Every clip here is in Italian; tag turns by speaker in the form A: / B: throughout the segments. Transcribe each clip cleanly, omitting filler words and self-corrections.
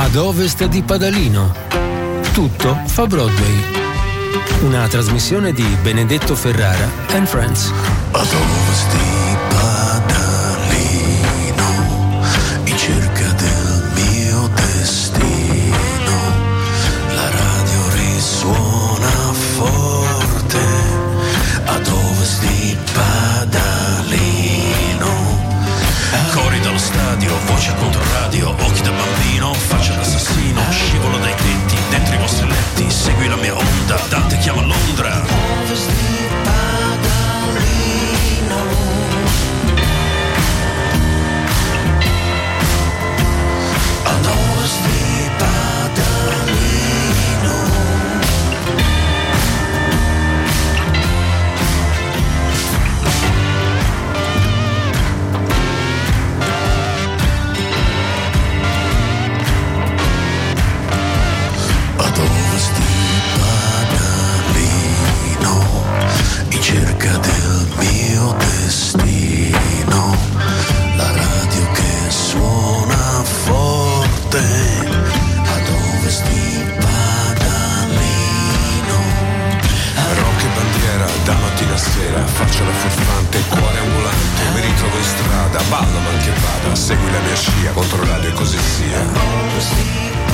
A: Ad ovest di Padalino. Tutto fa Broadway. Una trasmissione di Benedetto Ferrara and Friends.
B: Ad ovest di Padalino, in cerca del mio destino, la radio risuona forte. Ad ovest di Padalino, cori dallo stadio, voce contro radio, occhi da bambino, faccia d'assassino, scivolo dai tetti, dentro i vostri letti, segui la mia onda, Dante chiama Londra. Ad ovest di Padalino, ad ovest di Padalino. In cerca del mio destino, la radio che suona forte. Ad ovest di Padalino, rock e bandiera da mattina a sera, faccia la furfante, cuore ambulante, mi ritrovo in strada, ballo mal che vada, segui la mia scia, contro radio e così sia. Ad ovest di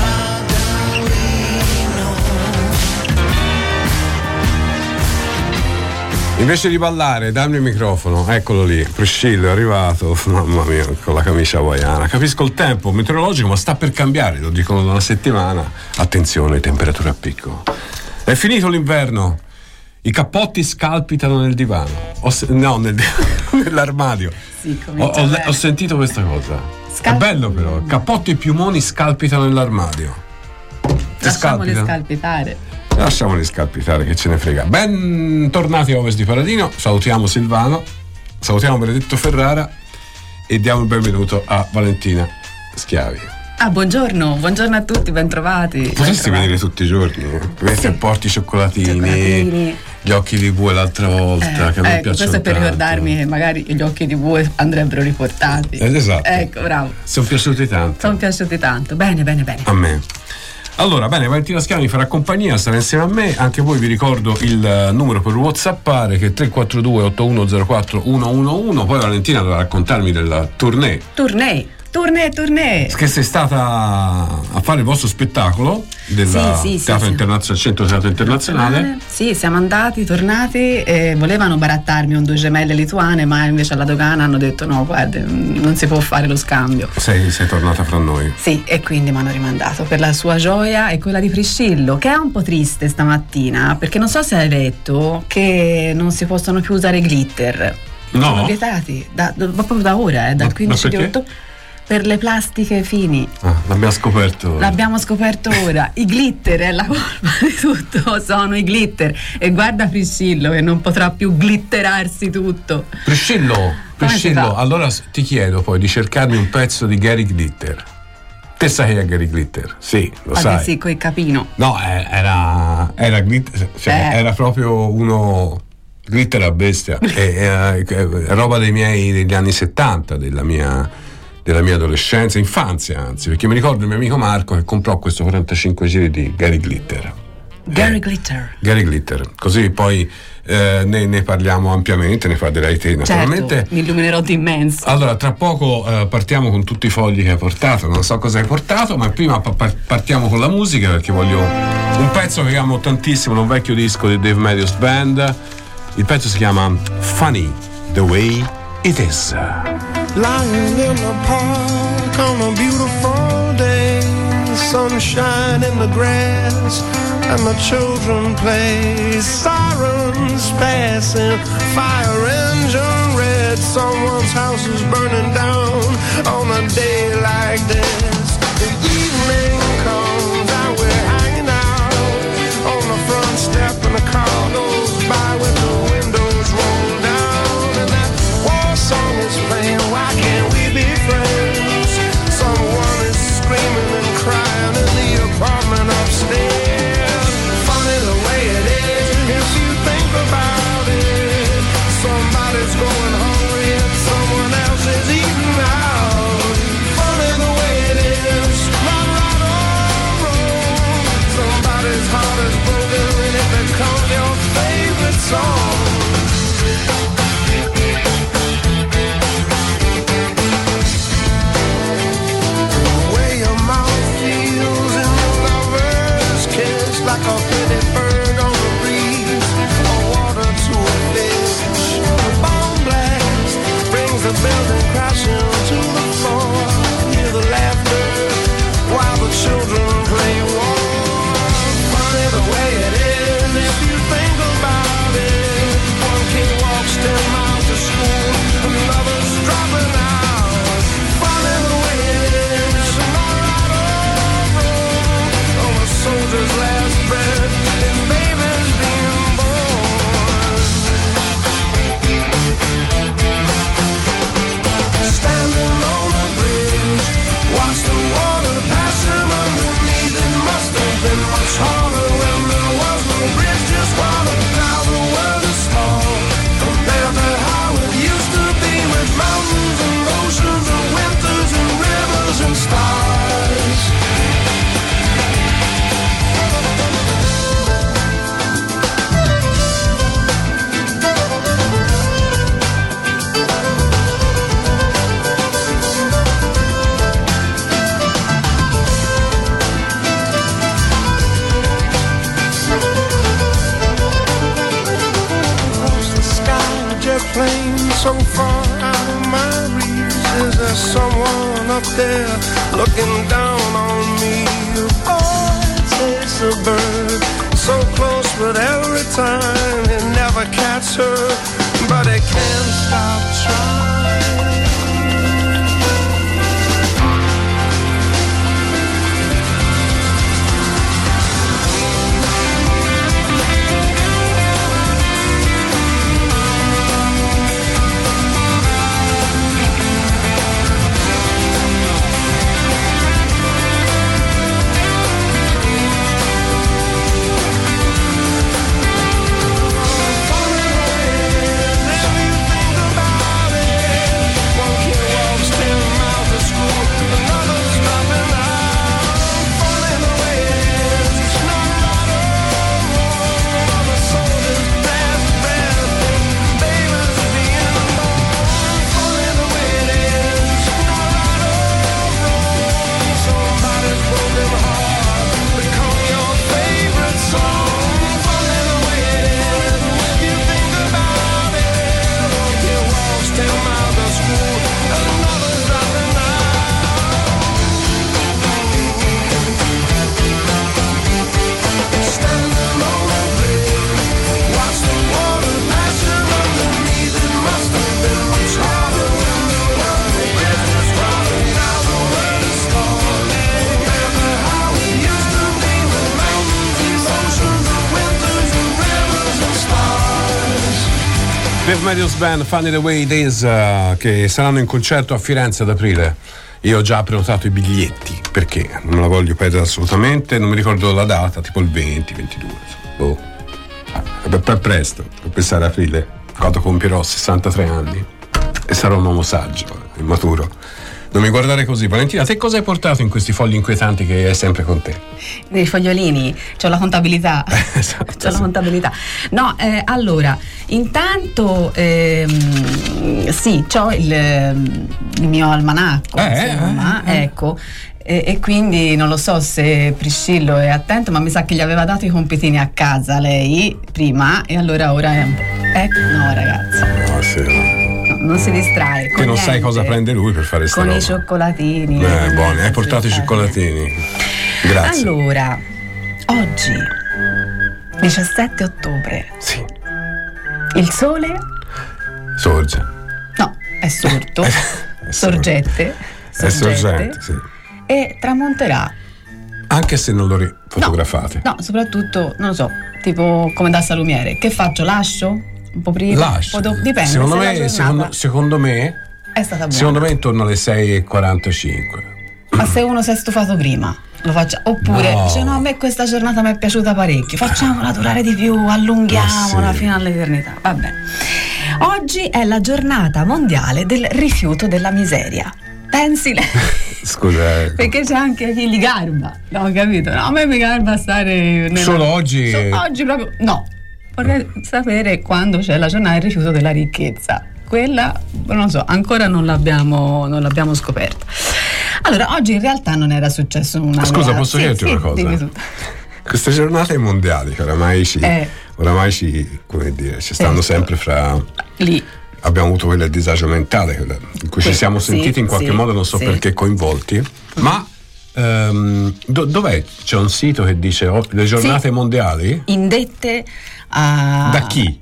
C: Invece di ballare, dammi il microfono, eccolo lì, Priscillo è arrivato, mamma mia, con la camicia hawaiana. Capisco il tempo meteorologico, ma sta per cambiare, lo dicono da una settimana. Attenzione, temperature a picco. È finito l'inverno, i cappotti scalpitano nel divano, nell'armadio.
D: Sì,
C: ho sentito questa cosa. È bello però, cappotti e piumoni scalpitano nell'armadio.
D: Lasciamoli scalpitare.
C: Lasciamoli scalpitare, che ce ne frega. Bentornati a Ovest di Paladino. Salutiamo Silvano, salutiamo Benedetto Ferrara e diamo il benvenuto a Valentina Schiavi.
D: Buongiorno a tutti, bentrovati.
C: Potresti venire tutti i giorni, sì. Porti cioccolatini, gli occhi di bue l'altra volta, che a me piacciono.
D: Questo è per
C: tanto.
D: Ricordarmi che magari gli occhi di bue andrebbero riportati.
C: Esatto.
D: Ecco, bravo.
C: Sono piaciuti tanto.
D: Bene.
C: A me. Allora, bene, Valentina Schiavi mi farà compagnia, sarà insieme a me. Anche voi vi ricordo il numero per whatsappare, che è 342 8104 111. Poi Valentina dovrà raccontarmi della tournée. Che sei stata a fare il vostro spettacolo del Centro Teatro Internazionale.
D: Sì, siamo andati, tornati e volevano barattarmi un 2 gemelle lituane, ma invece alla dogana hanno detto no, guarda, non si può fare lo scambio.
C: Sei tornata fra noi.
D: Sì, e quindi mi hanno rimandato per la sua gioia e quella di Priscillo, che è un po' triste stamattina, perché non so se hai letto che non si possono più usare glitter.
C: No.
D: Sono vietati proprio da ora, dal 15 di ottobre. Per le plastiche fini.
C: L'abbiamo scoperto
D: ora. I glitter è la colpa di tutto, sono i glitter. E guarda Priscillo che non potrà più glitterarsi tutto.
C: Priscillo, allora ti chiedo poi di cercarmi un pezzo di Gary Glitter. Te sai che è Gary Glitter? Sì, lo sai.
D: Sì, coi capino.
C: No, era glitter, era proprio uno glitter a bestia. è roba degli anni 70, della mia adolescenza, infanzia anzi, perché mi ricordo il mio amico Marco che comprò questo 45 giri di Gary Glitter.
D: Gary Glitter.
C: Così poi ne parliamo ampiamente, ne parlerai te naturalmente.
D: Certo, mi illuminerò di immenso.
C: Allora, tra poco partiamo con tutti i fogli che hai portato, non so cosa hai portato, ma prima partiamo con la musica, perché voglio un pezzo che amo tantissimo, un vecchio disco di Dave Matthews Band. Il pezzo si chiama Funny the Way It Is.
E: Lying in the park on a beautiful day, the sunshine in the grass and the children play. Sirens passing, fire engine red, someone's house is burning down on a day like this. The evening comes and we're hanging out on the front step and the car goes by with the windows rolled down and that war song is playing. Why can't we be friends? Someone is screaming and crying in the apartment upstairs. Funny the way it is, if you think about it. Somebody's going hungry and someone else is eating out. Funny the there's someone up there looking down on me. Oh, it's a bird so close, but every time it never catches her, but it can't stop trying.
C: Medios Band, Funny the Way It Is, che saranno in concerto a Firenze ad aprile. Io ho già prenotato i biglietti perché non me la voglio perdere assolutamente. Non mi ricordo la data, tipo il 20, 22. Oh. Per presto, per pensare a aprile, quando compierò 63 anni e sarò un uomo saggio, immaturo. Non mi guardare così. Valentina, te cosa hai portato in questi fogli inquietanti che hai sempre con te?
D: Dei fogliolini, c'ho la contabilità.
C: Esatto,
D: c'ho la contabilità. No, allora, intanto sì, c'ho il mio almanacco, insomma, ecco. E quindi non lo so se Priscillo è attento, ma mi sa che gli aveva dato i compitini a casa lei prima, e allora ora è un po'. No, ragazzi.
C: No, sì.
D: Non si distrae.
C: Che non sai cosa prende lui per fare sta roba.
D: Con i cioccolatini.
C: Buoni, hai portato i cioccolatini. Grazie.
D: Allora, oggi, 17 ottobre.
C: Sì.
D: Il sole?
C: Sorge.
D: No, è sorto. Sorgette.
C: È sorgente, sì.
D: E tramonterà.
C: Anche se non lo fotografate.
D: No, soprattutto, non lo so, tipo come da salumiere. Che faccio? Lascio? Un po' prima?
C: Lascio.
D: Dipende.
C: Secondo me
D: è stata buona.
C: Secondo me intorno alle 6:45.
D: Ma se uno si è stufato prima, lo faccia. Oppure dice no, a me questa giornata mi è piaciuta parecchio, facciamola durare di più, allunghiamola fino all'eternità. Vabbè. Oggi è la giornata mondiale del rifiuto della miseria. Pensi lei?
C: Scusa.
D: Perché c'è anche chi li garba. No, capito? No, a me mi garba stare
C: solo oggi.
D: Oggi proprio. No. Vorrei sapere quando c'è la giornata del rifiuto della ricchezza. Quella, non so, ancora non l'abbiamo scoperta. Allora, oggi in realtà non era successo una.
C: Scusa, posso chiederti una cosa? Queste giornate mondiali, oramai come dire, ci stanno sempre fra. Lì. Abbiamo avuto quella del disagio mentale, quella in cui ci siamo sentiti in qualche modo, non so perché, coinvolti. Ma dov'è? C'è un sito che dice le giornate mondiali?
D: Indette
C: da chi?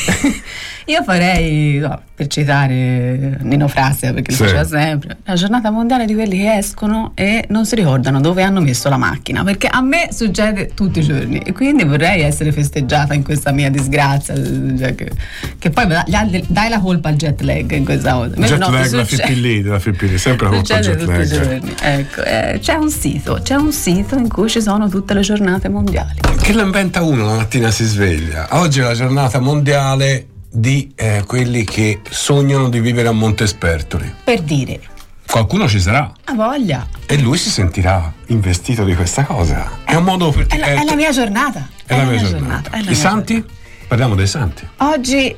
D: Io farei, per citare Nino Frassia, perché lo faceva sempre, la giornata mondiale di quelli che escono e non si ricordano dove hanno messo la macchina, perché a me succede tutti i giorni e quindi vorrei essere festeggiata in questa mia disgrazia, cioè che poi dai la colpa al jet lag in questa cosa.
C: Jet lag, la fippilli, sempre la colpa al jet lag.
D: Giorni. Ecco, c'è un sito in cui ci sono tutte le giornate mondiali.
C: Che lo inventa uno la mattina si sveglia. Oggi è la giornata mondiale di quelli che sognano di vivere a Montespertoli.
D: Per dire.
C: Qualcuno ci sarà.
D: Ha voglia.
C: E lui si sentirà investito di questa cosa. È un modo per
D: è la mia giornata.
C: È la mia giornata. I santi? Parliamo dei santi.
D: Oggi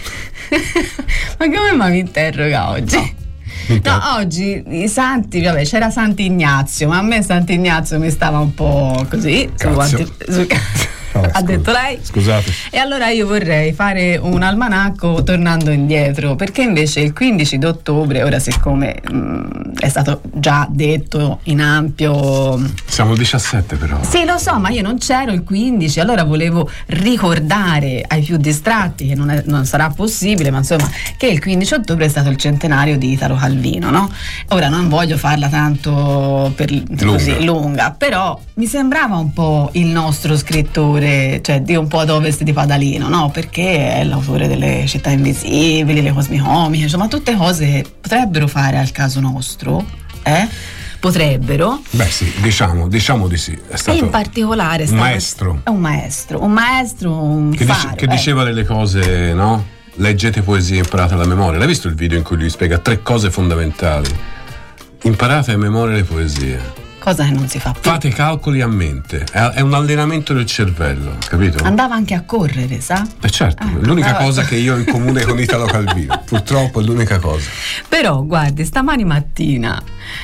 D: ma come mi interroga oggi? No, oggi i santi, vabbè, c'era Sant'Ignazio, ma a me Sant'Ignazio mi stava un po' così. ha detto lei.
C: Scusate.
D: E allora io vorrei fare un almanacco tornando indietro, perché invece il 15 d'ottobre, ora siccome è stato già detto in ampio.
C: Siamo il 17 però.
D: Sì, lo so, ma io non c'ero il 15, allora volevo ricordare ai più distratti, che non sarà possibile, ma insomma, che il 15 ottobre è stato il centenario di Italo Calvino, no? Ora non voglio farla tanto così lunga, però mi sembrava un po' il nostro scrittore, cioè di un po' ad ovest di Padalino, no? Perché è l'autore delle Città Invisibili, le Cosmicomiche, insomma tutte cose che potrebbero fare al caso nostro, potrebbero.
C: Beh sì, diciamo di sì. È stato
D: e in particolare
C: un maestro.
D: È un maestro
C: che diceva delle cose, no? Leggete poesie, imparate alla memoria. L'hai visto il video in cui lui spiega 3 cose fondamentali? Imparate a memoria le poesie.
D: Cosa che non si fa più.
C: Fate calcoli a mente, è un allenamento del cervello, capito?
D: Andava anche a correre, sa?
C: Certo, l'unica cosa che io ho in comune con Italo Calvino, purtroppo è l'unica cosa.
D: Però guardi, stamani mattina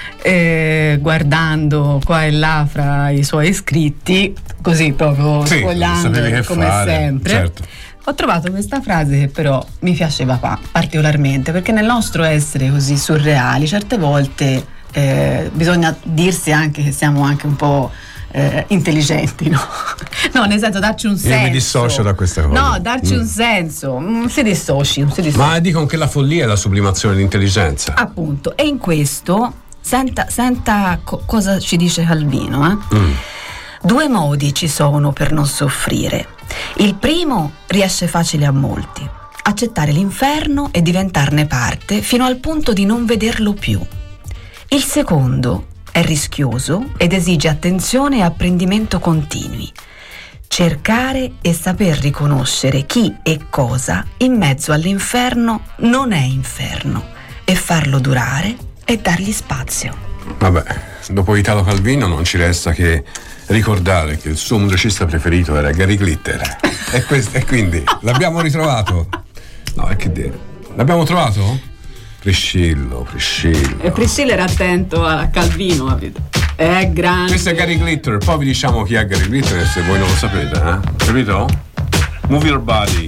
D: guardando qua e là fra i suoi iscritti, così proprio sfogliando come sempre,
C: certo.
D: Ho trovato questa frase che però mi piaceva particolarmente, perché nel nostro essere così surreali certe volte bisogna dirsi anche che siamo anche un po' intelligenti, no? No, nel senso, darci un senso.
C: Io mi dissocio da questa cosa.
D: No, darci un senso. Si dissoci.
C: Ma dicono che la follia è la sublimazione dell'intelligenza.
D: Appunto. E in questo senta cosa ci dice Calvino. 2 modi ci sono per non soffrire. Il primo riesce facile a molti: accettare l'inferno e diventarne parte fino al punto di non vederlo più. Il secondo è rischioso ed esige attenzione e apprendimento continui. Cercare e saper riconoscere chi e cosa in mezzo all'inferno non è inferno, e farlo durare e dargli spazio.
C: Vabbè, dopo Italo Calvino non ci resta che ricordare che il suo musicista preferito era Gary Glitter. E quindi l'abbiamo ritrovato. No, è che dire. L'abbiamo trovato? Priscillo.
D: E Priscillo era attento a Calvino, capito? È grande.
C: Questo è Gary Glitter, poi vi diciamo chi è Gary Glitter se voi non lo sapete, capito? Move your body.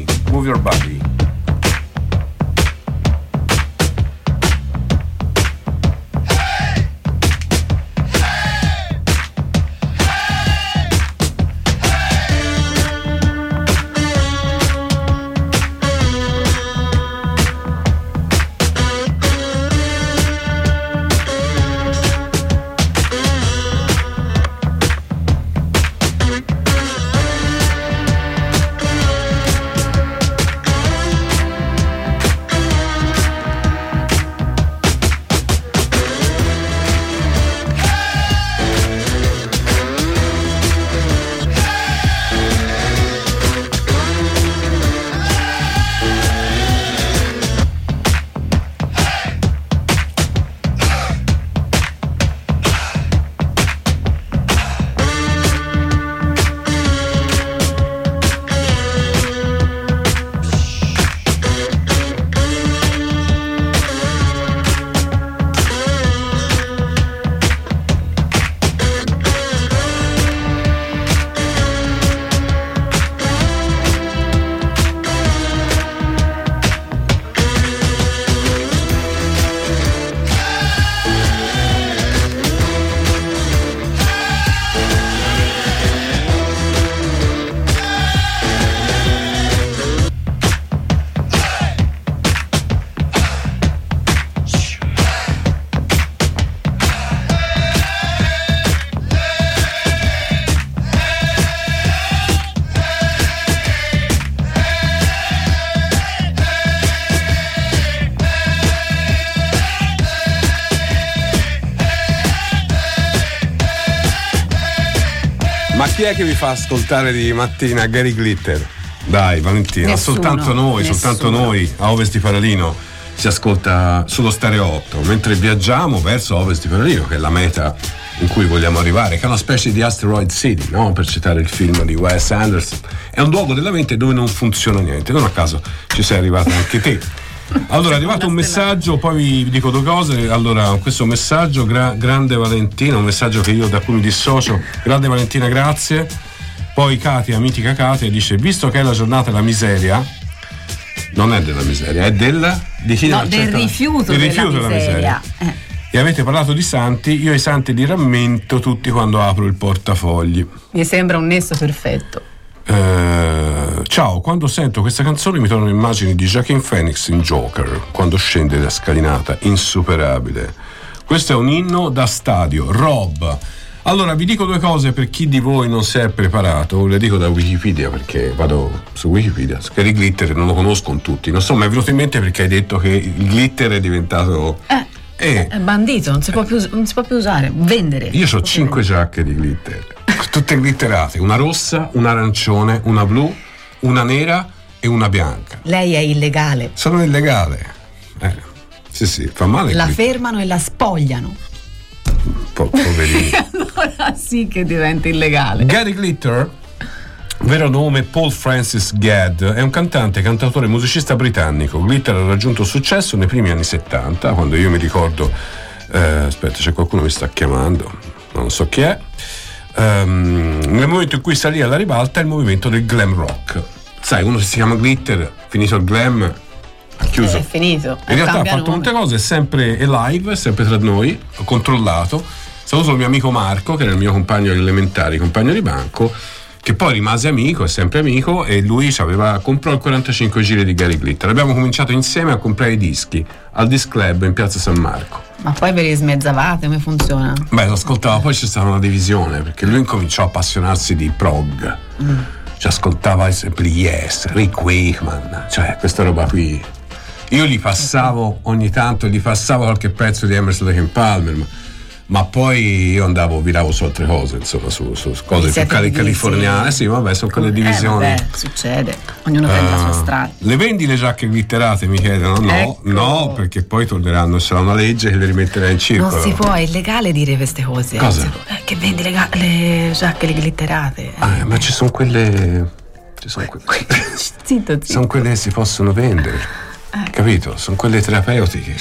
C: Ma chi è che vi fa ascoltare di mattina Gary Glitter? Dai, Valentina,
D: Nessuno,
C: soltanto noi a ovest di Paralino si ascolta sullo Stereo 8, mentre viaggiamo verso ovest di Paralino, che è la meta in cui vogliamo arrivare, che è una specie di Asteroid City, no? Per citare il film di Wes Anderson. È un luogo della mente dove non funziona niente, non a caso ci sei arrivato anche te. Allora è arrivato un messaggio, poi vi dico 2 cose. Allora, questo messaggio, grande Valentina, un messaggio da cui mi dissocio. Grande Valentina, grazie. Poi Katia, mitica Katia, dice: visto che è la giornata della miseria, non è della miseria, è di chi
D: no, del rifiuto della miseria.
C: E avete parlato di santi, io i santi li rammento tutti quando apro il portafogli.
D: Mi sembra un nesso perfetto.
C: Ciao, quando sento questa canzone mi tornano immagini di Joaquin Phoenix in Joker, quando scende la scalinata, insuperabile. Questo è un inno da stadio. Rob. Allora vi dico due cose per chi di voi non si è preparato, le dico da Wikipedia perché vado su Wikipedia. Gary Glitter non lo conoscono tutti, non so, mi è venuto in mente perché hai detto che il glitter è diventato
D: è bandito, non si può più usare, vendere.
C: Io ho 5 giacche di glitter, tutte glitterate, una rossa, un arancione, una blu, una nera e una bianca.
D: Lei è illegale.
C: Sono illegale. Sì, fa male.
D: La fermano e la spogliano.
C: Poverino.
D: Allora sì che diventa illegale.
C: Gary Glitter, vero nome Paul Francis Gadd, è un cantante, cantautore e musicista britannico. Glitter ha raggiunto successo nei primi anni 70, quando io mi ricordo aspetta, c'è qualcuno che mi sta chiamando, non so chi è. Nel momento in cui salì alla ribalta il movimento del glam rock. Sai, uno si chiama Glitter, finito il glam, ha chiuso.
D: È finito.
C: In realtà ha fatto molte cose, è sempre live, è sempre tra noi, ho controllato. Saluto il mio amico Marco, che era il mio compagno agli elementari, compagno di banco, che poi rimase amico, è sempre amico, e lui comprò il 45 giri di Gary Glitter. Abbiamo cominciato insieme a comprare i dischi al Disc Club in Piazza San Marco.
D: Ma poi ve li smezzavate? Come funziona?
C: Beh, lo ascoltava, poi c'è stata una divisione, perché lui incominciò a appassionarsi di prog. Ci ascoltava sempre Yes, Rick Wakeman, cioè questa roba qui. Io gli passavo ogni tanto, qualche pezzo di Emerson Lake and Palmer, ma poi io viravo su altre cose, insomma, su cose più californiane. Sì, vabbè, sono quelle divisioni.
D: Vabbè, succede, ognuno prende la sua strada.
C: Le vendi le giacche glitterate? Mi chiedono. No, ecco. No, perché poi torneranno, sarà una legge che le rimetterà in circolo.
D: Non si può, è illegale dire queste cose.
C: Cosa?
D: Che vendi le giacche glitterate.
C: Ma ci sono quelle.
D: Zitto.
C: Sono quelle che si possono vendere. Capito? Sono quelle terapeutiche.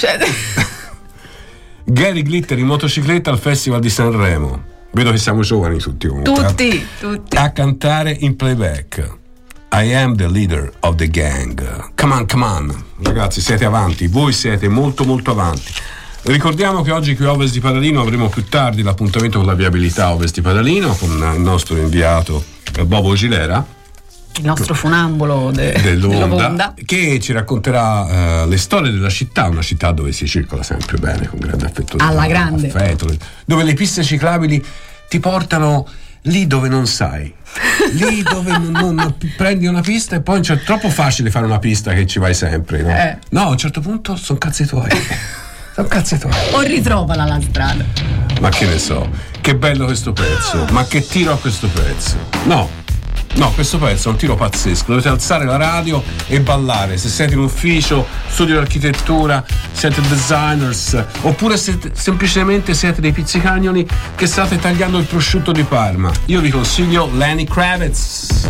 C: Gary Glitter in motocicletta al Festival di Sanremo. Vedo che siamo giovani tutti comunque.
D: Tutti.
C: A cantare in playback. I am the leader of the gang. Come on. Ragazzi, siete avanti. Voi siete molto molto avanti. Ricordiamo che oggi qui a Ovest di Padalino avremo più tardi l'appuntamento con la viabilità Ovest di Padalino con il nostro inviato Bobo Gilera,
D: il nostro funambolo
C: dell'Onda, che ci racconterà le storie della città, una città dove si circola sempre bene, con grande affetto,
D: alla grande
C: affetto, dove le piste ciclabili ti portano lì dove non sai, lì dove non prendi una pista e poi è troppo facile fare una pista che ci vai sempre, no? No, a un certo punto sono cazzi tuoi.
D: O ritrovala la strada.
C: Ma che ne so, che bello questo pezzo, ma che tiro a questo pezzo. No, questo pezzo è un tiro pazzesco. Dovete alzare la radio e ballare. Se siete in ufficio, studio di architettura, siete designers, oppure semplicemente siete dei pizzicagnoli che state tagliando il prosciutto di Parma, io vi consiglio Lenny Kravitz.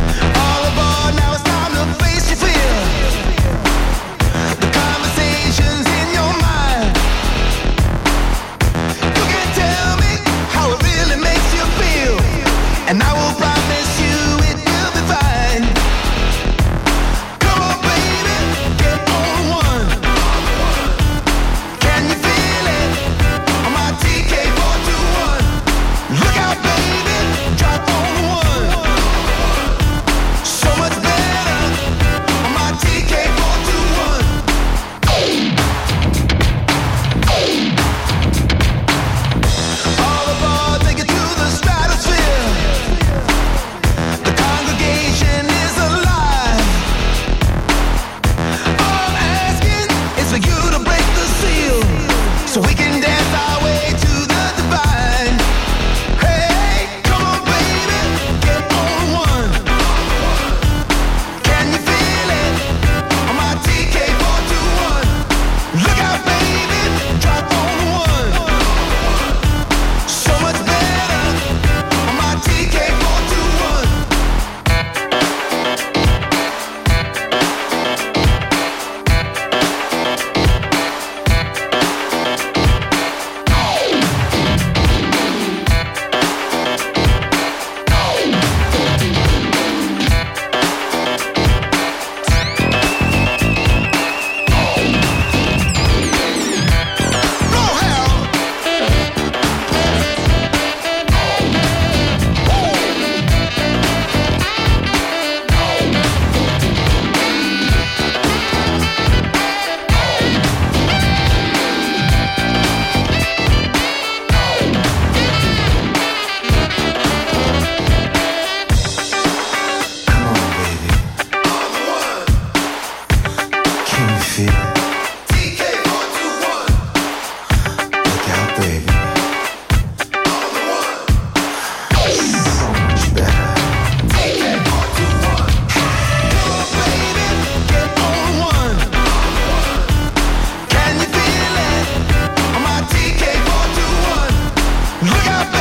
F: So much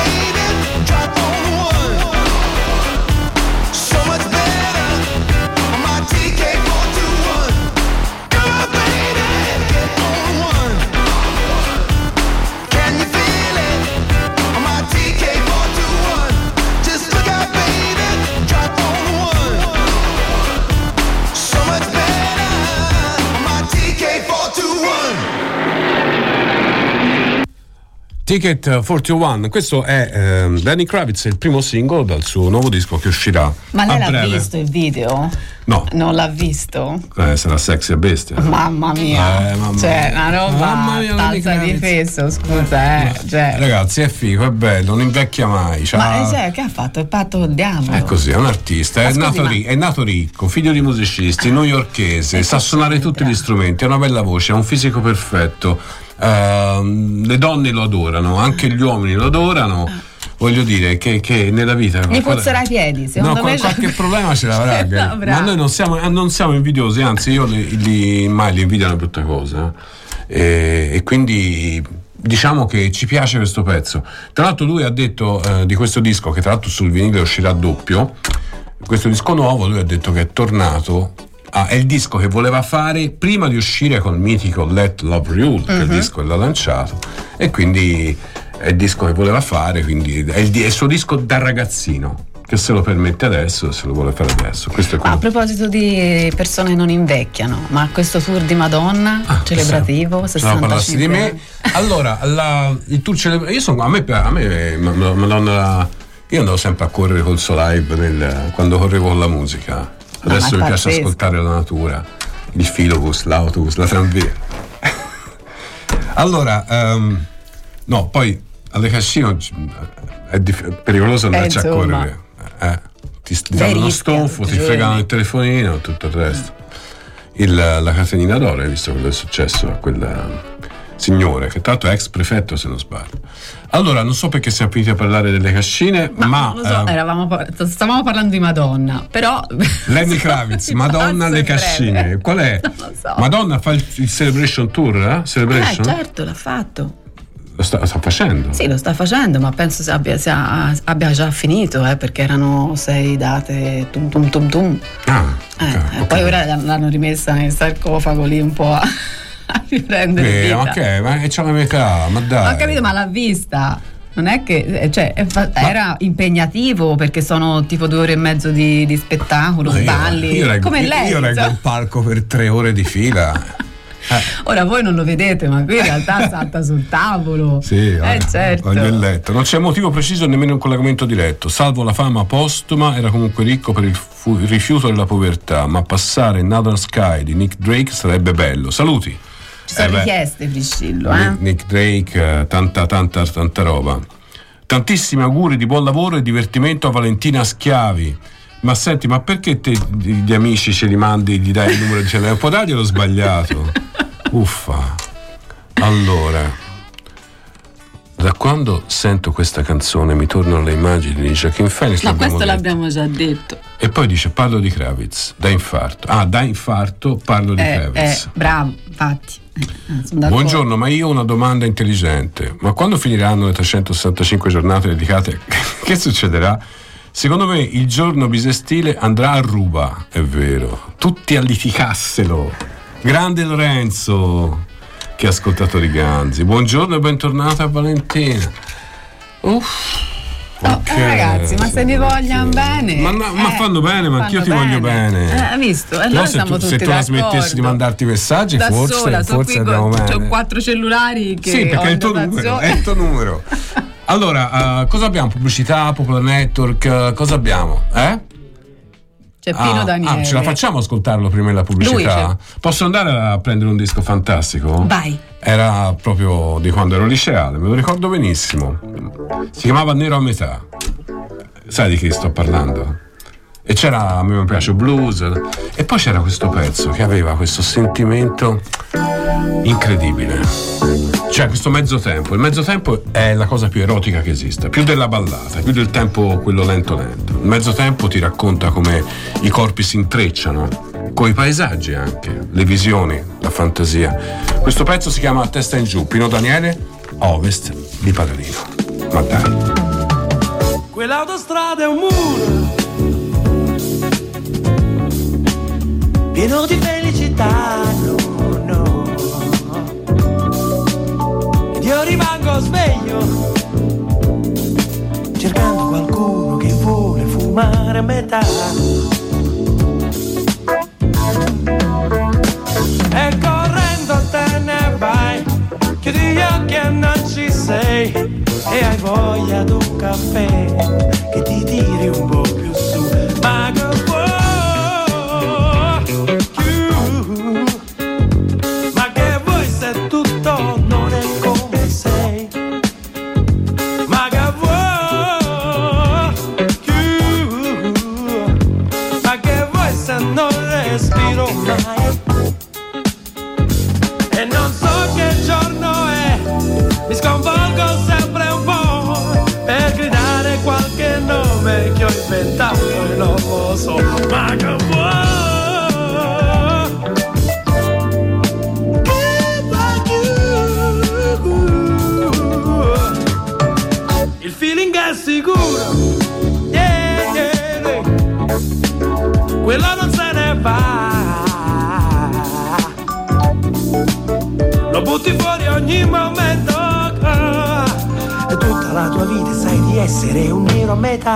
C: Ticket 41, questo è Lenny Kravitz, il primo singolo dal suo nuovo disco che uscirà.
D: Ma lei
C: l'ha
D: breve. Visto il video?
C: No.
D: Non l'ha visto?
C: Sarà sexy a bestia.
D: Mamma mia, cioè una roba tazza di fesso, scusa, cioè.
C: Ragazzi, è figo, è bello, non invecchia mai.
D: Ma che ha fatto? Il patto col diavolo?
C: È così, è un artista, è nato ricco, figlio di musicisti, newyorkese, sa suonare tutti gli strumenti, ha una bella voce, ha un fisico perfetto. Le donne lo adorano, anche gli uomini lo adorano. Voglio dire che nella vita
D: mi puzzerà i piedi, secondo me
C: qualche problema ce l'avrà. No, ma noi non siamo invidiosi, anzi io mai l'invidia è una brutta cosa, e quindi diciamo che ci piace questo pezzo. Tra l'altro lui ha detto di questo disco, che tra l'altro sul vinile uscirà doppio, questo disco nuovo, lui ha detto che è tornato. È il disco che voleva fare prima di uscire con il mitico Let Love Rule, che è il disco che l'ha lanciato, e quindi è il disco che voleva fare, quindi è il suo disco da ragazzino, che se lo permette adesso, se lo vuole fare adesso. Questo è quello.
D: A proposito di persone che non invecchiano, ma questo tour di Madonna celebrativo, 65
C: di me. Allora, il tour celebrativo, a me Madonna, io andavo sempre a correre col suo live quando correvo con la musica. Adesso mi piace ascoltare la natura, il filobus, l'autobus, la tranvia. Allora, no, poi alle Cascino è pericoloso andarci a correre. Ti danno uno stonfo, ti fregano il telefonino, tutto il resto. La catenina d'oro, hai visto quello che è successo a quel signore, che tra l'altro è ex prefetto se non sbaglio. Allora, non so perché siamo finiti a parlare delle cascine, ma
D: non lo so, stavamo parlando di Madonna, però
C: Lenny Kravitz, Madonna alle cascine, qual è?
D: Non lo so.
C: Madonna fa il Celebration Tour, Celebration?
D: Certo, l'ha fatto.
C: Lo sta facendo?
D: Sì, lo sta facendo, ma penso abbia già finito, perché erano 6 date tum tum tum tum.
C: Okay.
D: Poi ora l'hanno rimessa nel sarcofago lì un po' a riprendere vita.
C: Ok, ma c'è la metà, ma dai.
D: Ho capito, ma l'ha vista. Non è che era impegnativo, perché sono tipo 2 ore e mezzo di spettacolo, balli. Come lei.
C: Io reggo il palco per 3 ore di fila.
D: Ora voi non lo vedete, ma qui in realtà salta sul tavolo.
C: Sì,
D: certo.
C: Voglio il letto. Non c'è motivo preciso, nemmeno un collegamento diretto. Salvo la fama postuma, era comunque ricco per il rifiuto della povertà, ma passare Northern Sky di Nick Drake sarebbe bello. Saluti.
D: Ci sono richieste, Priscillo,
C: Nick Drake, tanta roba. Tantissimi auguri di buon lavoro e divertimento a Valentina Schiavi. Ma senti, ma perché te gli amici ce li mandi, gli dai il numero di telefono? Può darglielo sbagliato? Uffa. Allora, da quando sento questa canzone mi tornano le immagini di Joaquin Phoenix.
D: Ma questo l'abbiamo già detto.
C: E poi dice: parlo di Kravitz, da infarto. Da infarto parlo di Kravitz.
D: Bravo, infatti.
C: Buongiorno, ma io ho una domanda intelligente. Ma quando finiranno le 365 giornate dedicate? Che succederà? Secondo me il giorno bisestile andrà a ruba, è vero. Tutti a litigasselo. Grande Lorenzo, che ascoltatori ganzi. Buongiorno e bentornata a Valentina.
D: Ragazzi, ma se vi vogliono bene.
C: Ma fanno bene, ma anch'io ti voglio bene.
D: Hai visto?
C: Però se tu la smetessi di mandarti messaggi,
D: da
C: forse andiamo bene.
D: Ho 4 cellulari che
C: sì, perché è il tuo numero. Allora, cosa abbiamo? Pubblicità, Popular Network, cosa abbiamo?
D: C'è Pino Daniele.
C: Ce la facciamo ascoltarlo prima della pubblicità? Posso andare a prendere un disco fantastico?
D: Vai.
C: Era proprio di quando ero liceale, me lo ricordo benissimo. Si chiamava Nero a metà. Sai di chi sto parlando? E c'era, a me mi piace blues, e poi c'era questo pezzo che aveva questo sentimento incredibile. Cioè questo mezzo tempo. Il mezzo tempo è la cosa più erotica che esista, più della ballata, più del tempo quello lento. Il mezzo tempo ti racconta come i corpi si intrecciano, con i paesaggi anche, le visioni, la fantasia. Questo pezzo si chiama Testa in giù, Pino Daniele, Ovest di Padalino. Ma dai.
E: quell'autostrada è un muro pieno di felicità, no. Ed io rimango sveglio cercando qualcuno che vuole fumare a metà. E correndo te ne vai, chiudi gli occhi e non ci sei, e hai voglia d'un caffè che ti tiri un po' più su. Ma che vuoi più? Ma che vuoi se tutto non è come sei? Ma che vuoi più? Ma che vuoi se non respiro mai? E non so che giorno è, mi sconvolgo sempre un po' per gridare qualche nome che ho inventato e non lo so. Ma che vuoi? Il feeling è sicuro, yeah. Quello non se ne va. Lo butti fuori ogni momento, e tutta la tua vita sai di essere un nero a metà.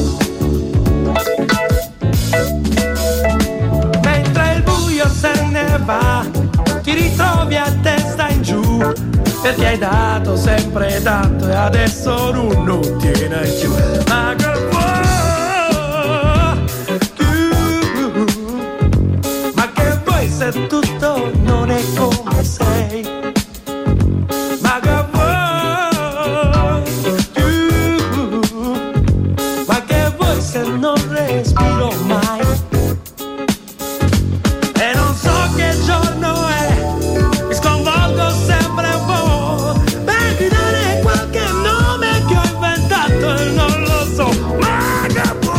E: Mentre il buio se ne va, ti ritrovi a testa in giù, perché hai dato sempre tanto e adesso non tiene più. Ma che vuoi tu? Ma che vuoi se tutto non è come sei? Ma che vuoi tu? Ma che vuoi se non respiro mai? E non so che giorno è, mi sconvolgo sempre un po' per gridare qualche nome che ho inventato e non lo so. Ma che vuoi?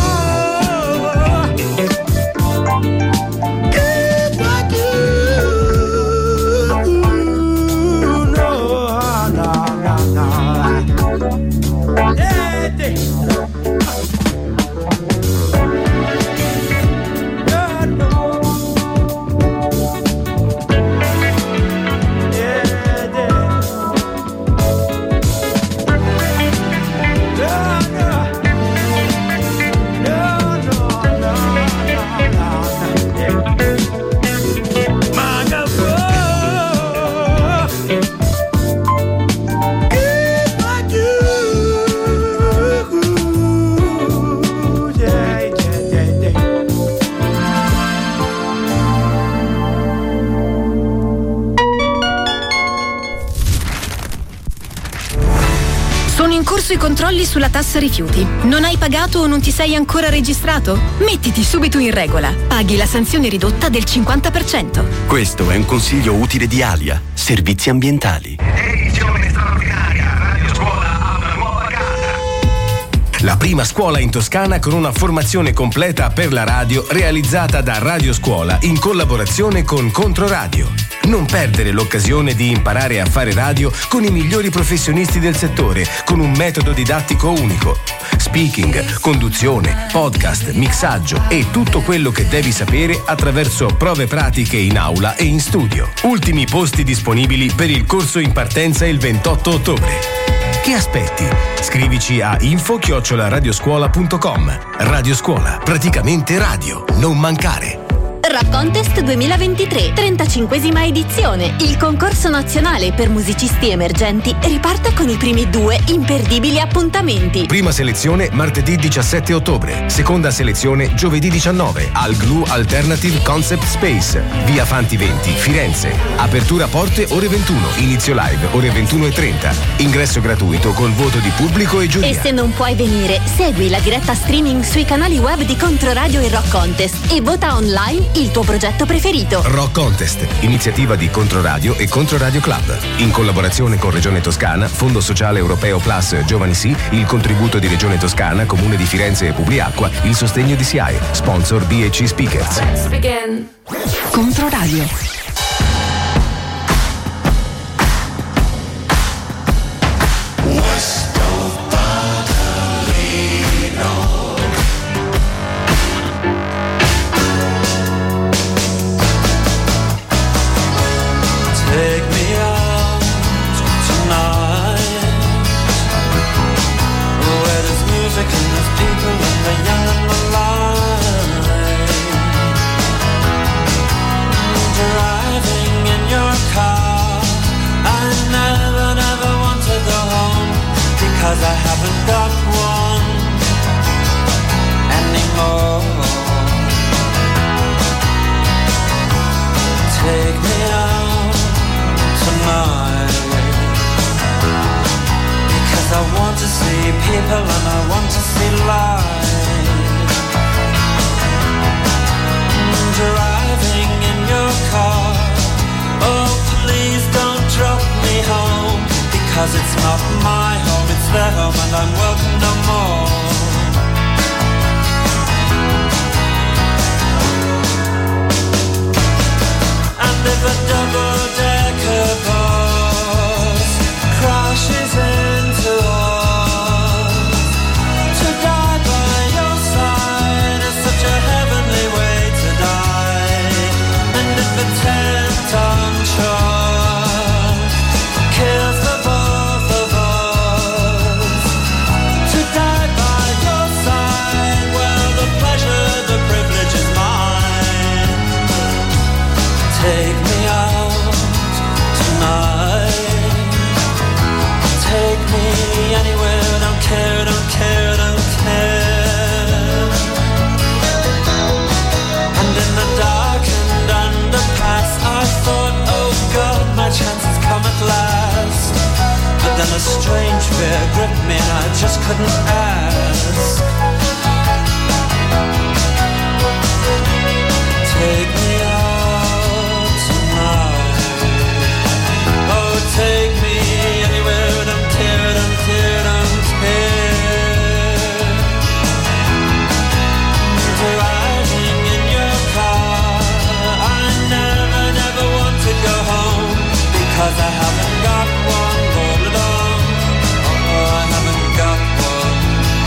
F: I controlli sulla tassa rifiuti. Non hai pagato o non ti sei ancora registrato? Mettiti subito in regola. Paghi la sanzione ridotta del 50%.
G: Questo è un consiglio utile di Alia, Servizi Ambientali.
H: Edizione straordinaria, Radio Scuola ha una nuova casa.
I: La prima scuola in Toscana con una formazione completa per la radio realizzata da Radio Scuola in collaborazione con Controradio. Non perdere l'occasione di imparare a fare radio con i migliori professionisti del settore, con un metodo didattico unico. Speaking, conduzione, podcast, mixaggio e tutto quello che devi sapere attraverso prove pratiche in aula e in studio. Ultimi posti disponibili per il corso in partenza il 28 ottobre. Che aspetti? Scrivici a info@radioscuola.com. Radio Scuola, praticamente radio, non mancare.
J: Rock Contest 2023, 35esima edizione. Il concorso nazionale per musicisti emergenti riparte con i primi 2 imperdibili appuntamenti.
I: Prima selezione martedì 17 ottobre, seconda selezione giovedì 19 al GLU Alternative Concept Space, via Fanti 20, Firenze. Apertura porte ore 21, inizio live ore 21:30. Ingresso gratuito col voto di pubblico e giuria.
J: E se non puoi venire, segui la diretta streaming sui canali web di Controradio e Rock Contest e vota online il tuo progetto preferito.
I: Rock Contest, iniziativa di Controradio e Controradio Club. In collaborazione con Regione Toscana, Fondo Sociale Europeo Plus Giovani Sì, il contributo di Regione Toscana, Comune di Firenze e Publiacqua, il sostegno di SIAE, sponsor BC Speakers.
F: Controradio.
B: Questo padre
K: 'cause I want to see people and I want to see life. Driving in your car, oh please don't drop me home, because it's not my home, it's their home and I'm welcome no more. And if a double-decker bus crashes into us, to die by your side is such a heavenly way to die. And if a 10-ton truck kills the both of us, to die by your side, well, the pleasure, the privilege is mine. Take me out tonight, take me anywhere, don't care, don't care, don't care. And in the darkened underpass I thought, oh God, my chance has come at last. But then a strange fear gripped me and I just couldn't ask. Take me out tonight, oh take me anywhere, don't care, don't care, don't care. Driving in your car, I never, never want to go home, because I haven't got one bullet. Oh, I haven't got one.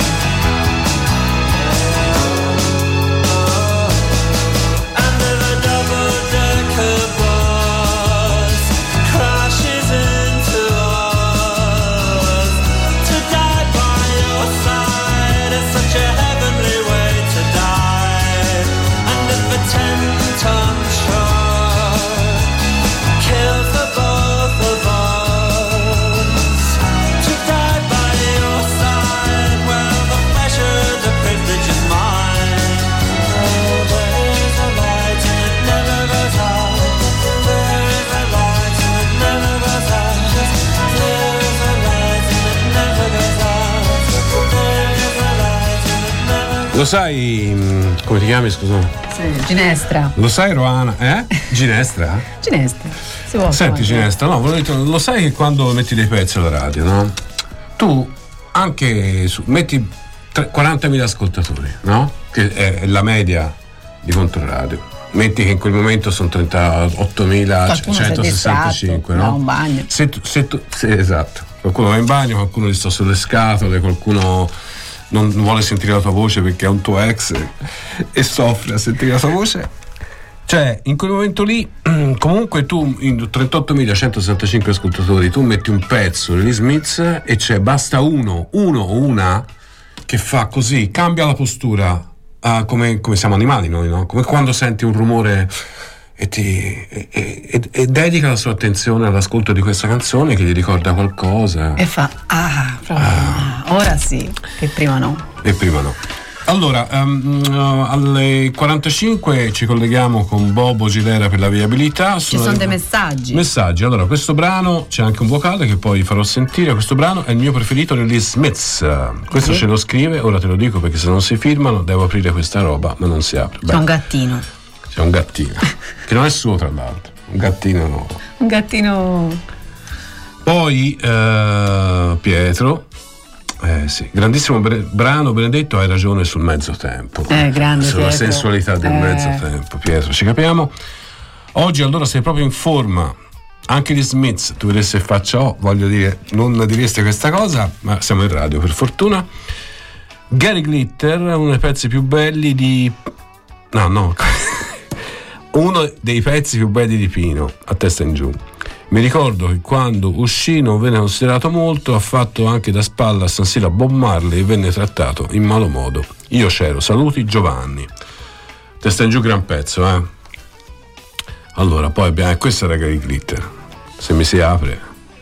K: And if a double-decker bus crashes into us, to die by your side is such a heavenly way to die. And if a 10-ton truck kills the both of us, to die by your side, well, the pleasure, the privilege is mine. Oh, there is a light and it never goes out. There is a light and it never goes out. There is a light and it never goes out. There is a light and it never.
C: Lo sai, come ti chiami, scusa?
D: Sì, Ginestra.
C: Lo sai, Roana? Ginestra?
D: Ginestra. Si può
C: Senti,
D: fare.
C: Ginestra, no, lo sai che quando metti dei pezzi alla radio, no? Tu anche metti 40.000 ascoltatori, no? Che è la media di Controradio. Metti che in quel momento sono 38.165, no?
D: Va a un bagno.
C: Sì, esatto. Qualcuno va in bagno, qualcuno gli sta sulle scatole, qualcuno non vuole sentire la tua voce perché è un tuo ex e soffre a sentire la tua voce. Cioè, in quel momento lì, comunque tu, in 38.165 ascoltatori, tu metti un pezzo degli Smiths e basta uno o una che fa così, cambia la postura, come siamo animali noi, no? Come quando senti un rumore e dedica la sua attenzione all'ascolto di questa canzone che gli ricorda qualcosa.
D: E fa, ora sì, che prima no.
C: E prima no. Allora, alle 45 ci colleghiamo con Bobo Gilera per la viabilità.
D: Ci sono dei messaggi.
C: Allora, questo brano c'è anche un vocale che poi farò sentire. Questo brano è il mio preferito degli Smiths. Questo ce lo scrive, ora te lo dico perché se non si firmano devo aprire questa roba, ma non si apre.
D: C'è un gattino.
C: C'è un gattino che non è suo, tra l'altro. Un gattino nuovo.
D: Un gattino.
C: Poi Pietro. Sì, grandissimo brano, Benedetto, hai ragione sul mezzo tempo.
D: Grande
C: sulla
D: Pietro.
C: sensualità del mezzo tempo, Pietro, ci capiamo. Oggi allora sei proprio in forma. Anche gli Smiths, tu vedessi se faccia voglio dire, non diresti questa cosa, ma siamo in radio per fortuna. Gary Glitter, uno dei pezzi più belli di uno dei pezzi più belli di Pino, a testa in giù. Mi ricordo che quando uscì non venne considerato molto, ha fatto anche da spalla a San Siro a Bob Marley e venne trattato in malo modo. Io c'ero, saluti Giovanni. Testa in giù, gran pezzo, Allora, poi abbiamo, questa era Gary Glitter, se mi si apre.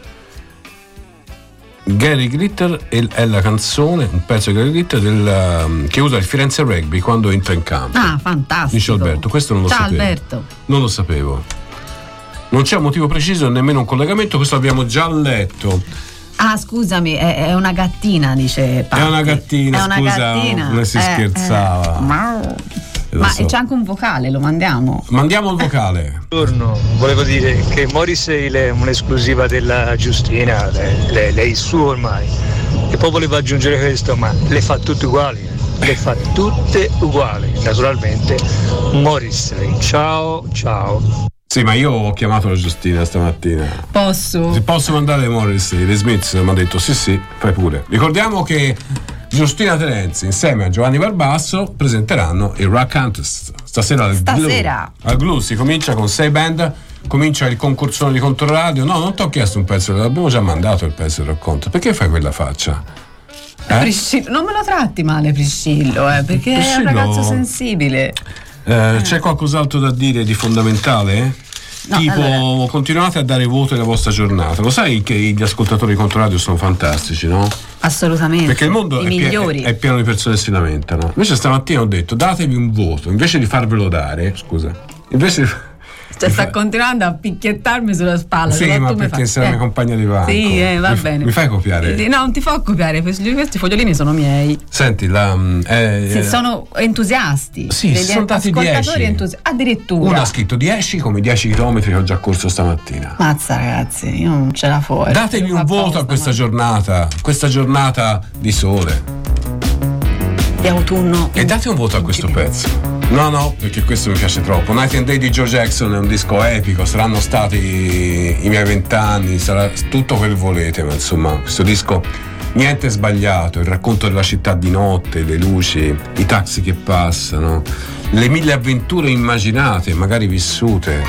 C: Gary Glitter è la canzone, un pezzo di Gary Glitter che usa il Firenze Rugby quando entra in campo.
D: Fantastico.
C: Dice Alberto, questo non lo
D: Ciao
C: sapevo.
D: Alberto.
C: Non lo sapevo. Non c'è un motivo preciso, nemmeno un collegamento, questo abbiamo già letto.
D: Ah, scusami, è una gattina, dice Patti.
C: È una gattina, come si scherzava.
D: Ma c'è anche un vocale, lo mandiamo?
C: Mandiamo il vocale.
L: Buongiorno, volevo dire che Morrissey è un'esclusiva della Giustina, lei su ormai. E poi volevo aggiungere questo, ma le fa tutte uguali. Le fa tutte uguali, naturalmente. Morrissey, ciao.
C: Sì, ma io ho chiamato la Giustina stamattina.
D: Posso?
C: Se posso mandare Morrissey, The Smiths mi ha detto sì, fai pure. Ricordiamo che Giustina Terenzi insieme a Giovanni Barbasso presenteranno il Rock Contest stasera al Glue si comincia con 6 band, comincia il concursone di Controradio. No, non ti ho chiesto un pezzo, l'abbiamo già mandato il pezzo del racconto. Perché fai quella faccia?
D: Priscillo, non me lo tratti male Priscillo, perché Priscillo, è un ragazzo sensibile.
C: C'è qualcos'altro da dire di fondamentale? No, tipo, allora, continuate a dare voto alla vostra giornata. Lo sai che gli ascoltatori di Controradio sono fantastici, no?
D: Assolutamente.
C: Perché il mondo è pieno di persone che si lamentano. Invece stamattina ho detto datevi un voto, invece di farvelo dare, scusa,
D: sta continuando a picchiettarmi sulla spalla.
C: Sì, ma perché sei la mia compagna di banco.
D: Sì, va bene.
C: Mi fai copiare?
D: No, non ti fa copiare, questi fogliolini sono miei.
C: Senti,
D: sono entusiasti.
C: Sì, sono stati 10.
D: Addirittura.
C: Uno ha scritto 10 come 10 chilometri che ho già corso stamattina.
D: Mazza ragazzi, io non ce la fuori.
C: Datevi un voto a questa giornata di sole.
D: Di autunno.
C: E date un voto a questo pezzo. No, perché questo mi piace troppo. Night and Day di Joe Jackson è un disco epico, saranno stati i miei 20 anni, sarà tutto quel che volete, ma insomma, questo disco niente è sbagliato, il racconto della città di notte, le luci, i taxi che passano, le 1000 avventure immaginate, magari vissute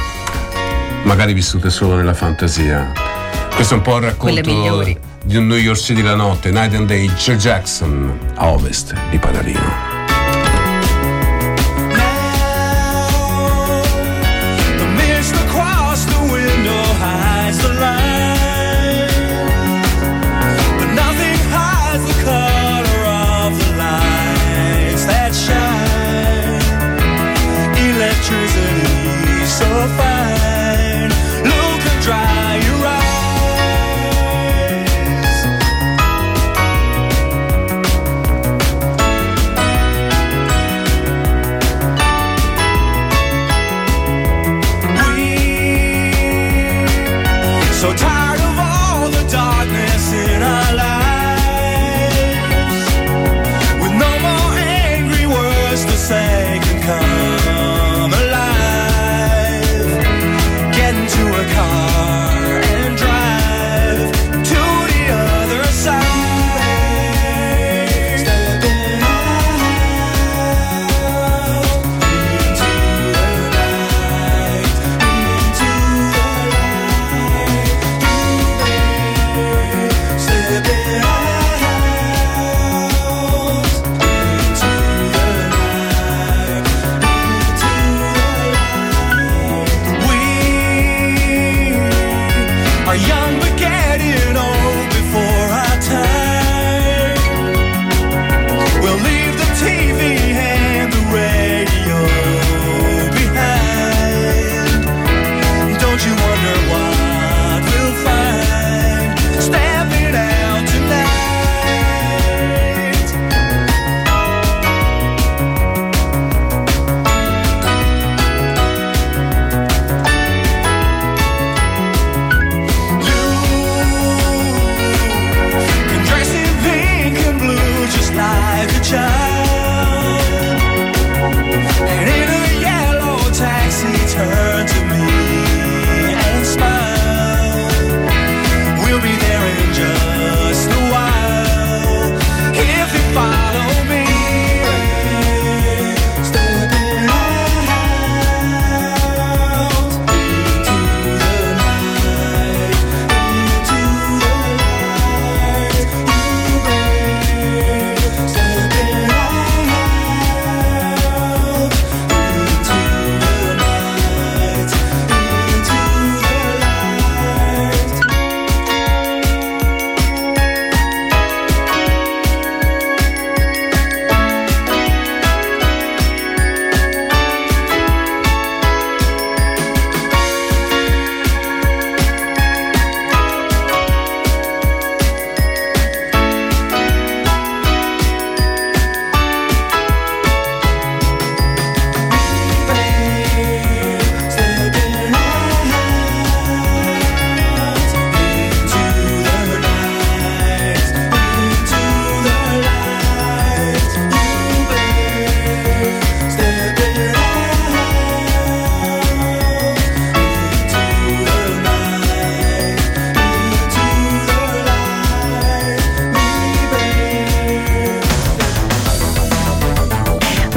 C: solo nella fantasia. Questo è un po' il racconto di un New York City la notte. Night and Day, Joe Jackson, a ovest di Padalino.
K: So fine, look and dry your eyes. So tired of all the darkness in our lives, with no more angry words to say can come alive. To a car and drive to the other side. Stepping out into the light, into the light. Stepping out into the light.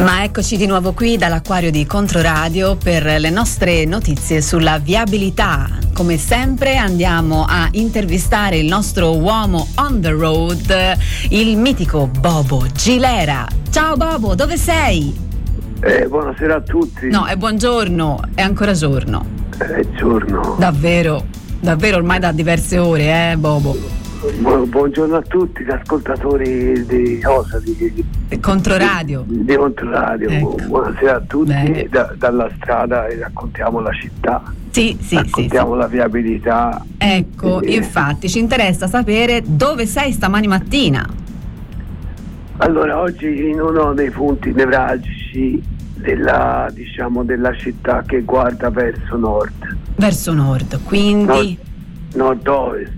D: Ma eccoci di nuovo qui dall'acquario di Controradio per le nostre notizie sulla viabilità. Come sempre andiamo a intervistare il nostro uomo on the road, il mitico Bobo Gilera. Ciao Bobo, dove sei?
M: Buonasera a tutti.
D: No, è buongiorno, è ancora giorno.
M: È giorno.
D: Davvero ormai da diverse ore, Bobo.
M: Buongiorno a tutti gli ascoltatori di
D: Controradio.
M: Di Controradio. Ecco. Buonasera a tutti. Dalla strada raccontiamo la città.
D: Sì.
M: Raccontiamo la viabilità.
D: Ecco, infatti ci interessa sapere dove sei stamani mattina.
M: Allora, oggi in uno dei punti nevralgici della città che guarda verso nord. Verso nord,
D: quindi
M: nord-ovest.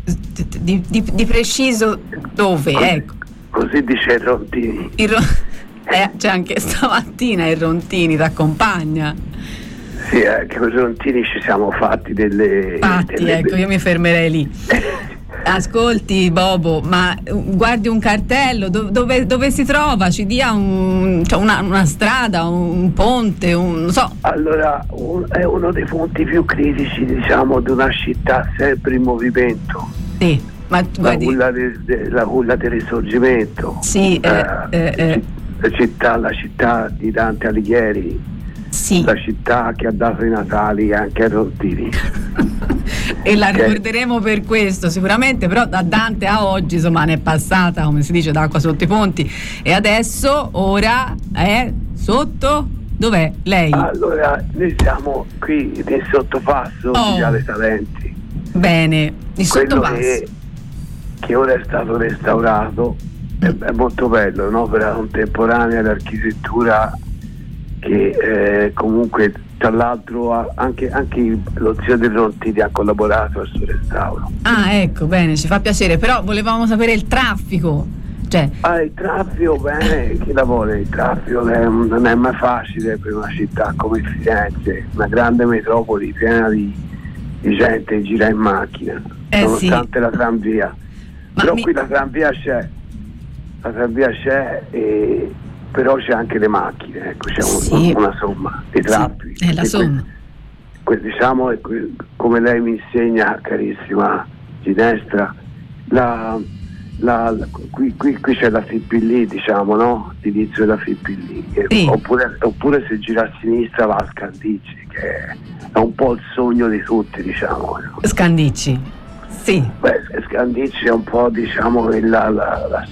D: Di preciso dove? Ecco.
M: Così dice il Rontini.
D: C'è anche stamattina il Rontini, ti accompagna.
M: Sì, che con i Rontini ci siamo fatti delle...
D: Ecco, io mi fermerei lì. Ascolti Bobo, ma guardi un cartello, dove si trova? Ci dia una strada, un ponte, non so.
M: Allora, è uno dei punti più critici, di una città sempre in movimento.
D: Sì, ma guardi...
M: La culla del Risorgimento.
D: Sì,
M: la città di Dante Alighieri.
D: Sì.
M: La città che ha dato i Natali anche a Rontini.
D: E la ricorderemo per questo sicuramente, però da Dante a oggi insomma ne è passata, come si dice, d'acqua sotto i ponti, e adesso ora è sotto. Dov'è lei?
M: Allora, noi siamo qui nel sottopasso di Viale Talenti.
D: Bene, il sottopasso
M: che ora è stato restaurato, è molto bello, un'opera contemporanea d'architettura che comunque tra l'altro anche lo zio del Rontini ha collaborato al suo restauro.
D: Ecco, bene, ci fa piacere, però volevamo sapere il traffico.
M: Il traffico, bene, chi lavora il traffico non è mai facile per una città come Firenze, una grande metropoli piena di gente che gira in macchina, nonostante la tranvia. Però qui la tranvia c'è, però c'è anche le macchine, ecco, c'è una somma di traffici.
D: È la somma.
M: Come lei mi insegna, carissima Ginestra, qui c'è la Fippillì, no? L'inizio della Fippillì.
D: Sì.
M: Oppure se gira a sinistra va a Scandicci, che è un po' il sogno di tutti, No?
D: Scandicci. Sì.
M: Scandicci è un po' la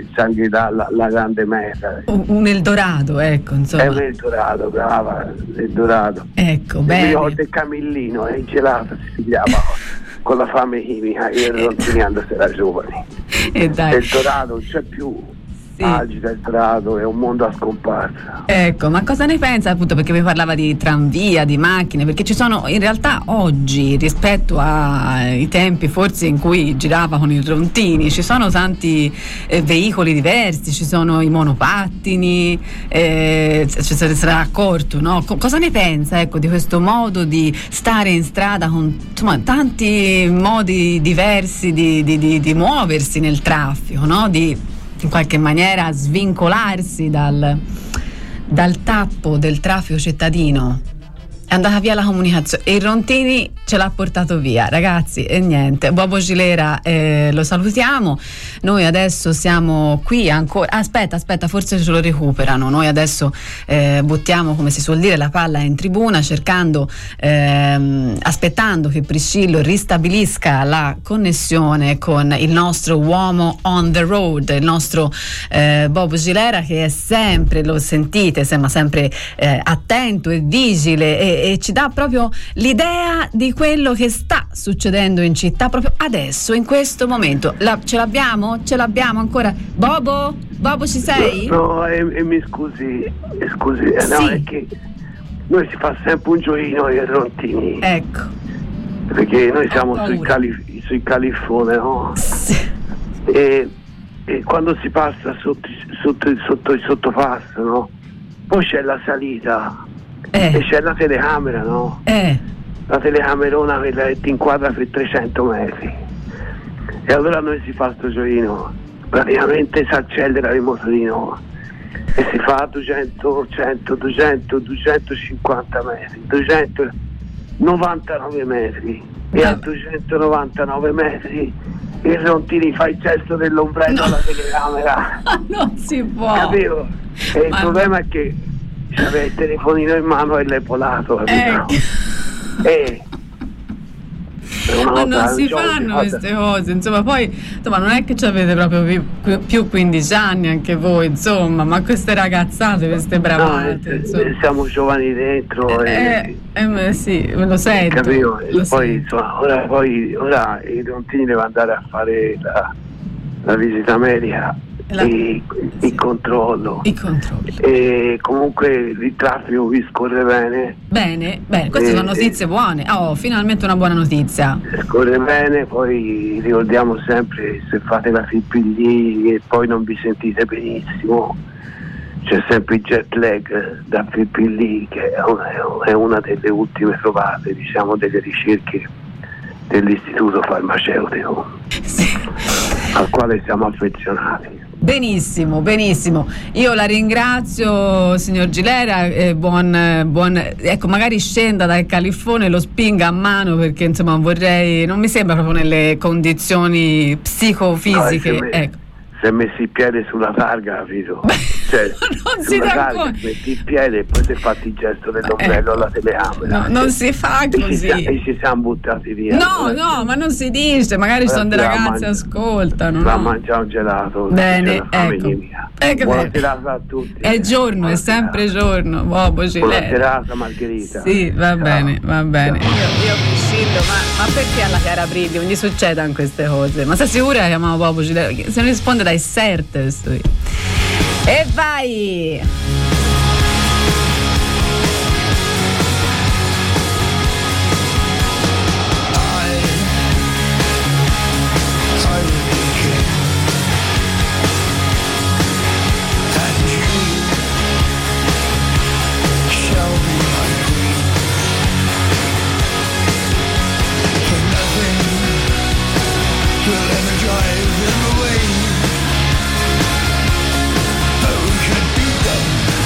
M: grande meta.
D: Un Eldorado, ecco, insomma.
M: È un Eldorado, brava, Eldorado.
D: Ecco, bene.
M: Mi ricordo il Camillino, il gelato si chiama con la fame chimica, io non finendo se era giovani. Eldorado non c'è più. Agita il Prato, è un mondo a scomparsa.
D: Ecco, ma cosa ne pensa, appunto, perché mi parlava di tranvia, di macchine, perché ci sono in realtà oggi, rispetto ai tempi forse in cui girava con i Rontini, ci sono tanti veicoli diversi, ci sono i monopattini, se sarà accorto, no? Cosa ne pensa, ecco, di questo modo di stare in strada con tanti modi diversi di muoversi nel traffico, no? Di in qualche maniera svincolarsi dal tappo del traffico cittadino. È andata via la comunicazione e il Rontini ce l'ha portato via, ragazzi, e niente. Bobo Gilera, lo salutiamo. Noi adesso siamo qui ancora. Aspetta, forse ce lo recuperano. Noi adesso buttiamo, come si suol dire, la palla in tribuna, cercando, aspettando che Priscillo ristabilisca la connessione con il nostro uomo on the road, il nostro Bobo Gilera, che è sempre, lo sentite, sembra sempre attento e vigile e ci dà proprio l'idea di quello che sta succedendo in città proprio adesso, in questo momento. Ce l'abbiamo ancora? Bobo, ci sei?
M: No, mi scusi,
D: sì.
M: No, è che noi si fa sempre un giochino ai Rontini.
D: Ecco.
M: Perché noi siamo sui califfone, no?
D: Sì.
M: E quando si passa sotto il sottopasso, no? Poi c'è la salita. E c'è la telecamera, no? La telecamerona che ti inquadra per 300 metri. E allora noi si fa sto giochino, praticamente si accelera il motorino e si fa a 200, 100, 200, 250 metri, 299 metri e a 299 metri il Rontini fa il gesto dell'ombrello alla telecamera.
D: Non si può.
M: Capito? E il problema è che c'aveva il telefonino in mano e l'è volato, capito?
D: Ma non si fanno queste cose, insomma, poi non è che ci avete proprio più 15 anni anche voi, insomma, ma queste ragazzate, queste bravate,
M: siamo giovani dentro
D: sì, lo sento,
M: capito?
D: Lo
M: poi
D: sento.
M: Insomma, ora il Rontini deve andare a fare la visita medica, il controllo. E comunque il traffico qui scorre bene.
D: Bene, queste sono notizie buone. Oh, finalmente una buona notizia.
M: Scorre bene, poi ricordiamo sempre, se fate la FIPD e poi non vi sentite benissimo, c'è sempre il jet lag da FIPD, che è una delle ultime trovate, diciamo, delle ricerche dell'istituto farmaceutico, al quale siamo affezionati.
D: Benissimo, io la ringrazio, signor Gilera, ecco, magari scenda dal califfone, lo spinga a mano, perché insomma non mi sembra proprio nelle condizioni psicofisiche.
M: Si è messo il piede sulla targa, capito? Cioè,
D: non si dà conto.
M: Metti il piede e poi ti fatti il gesto dell'ombrello alla telecamera.
D: Non si fa così.
M: E ci siamo buttati via.
D: No, ma non si dice, magari ci sono delle ragazze ascoltano.
M: Va a mangiare un gelato.
D: Bene, ecco.
M: Buona serata a tutti.
D: È giorno, è sempre giorno. Buona
M: serata, Margherita.
D: Sì, va bene. Io Priscillo, ma perché alla Chiara Brilli non gli succedono queste cose? Ma sei sicura che chiamiamo Bobo Gilera? Se non risponde dai Sertes. E vai!
K: Will energize in the way. Oh, we could beat them.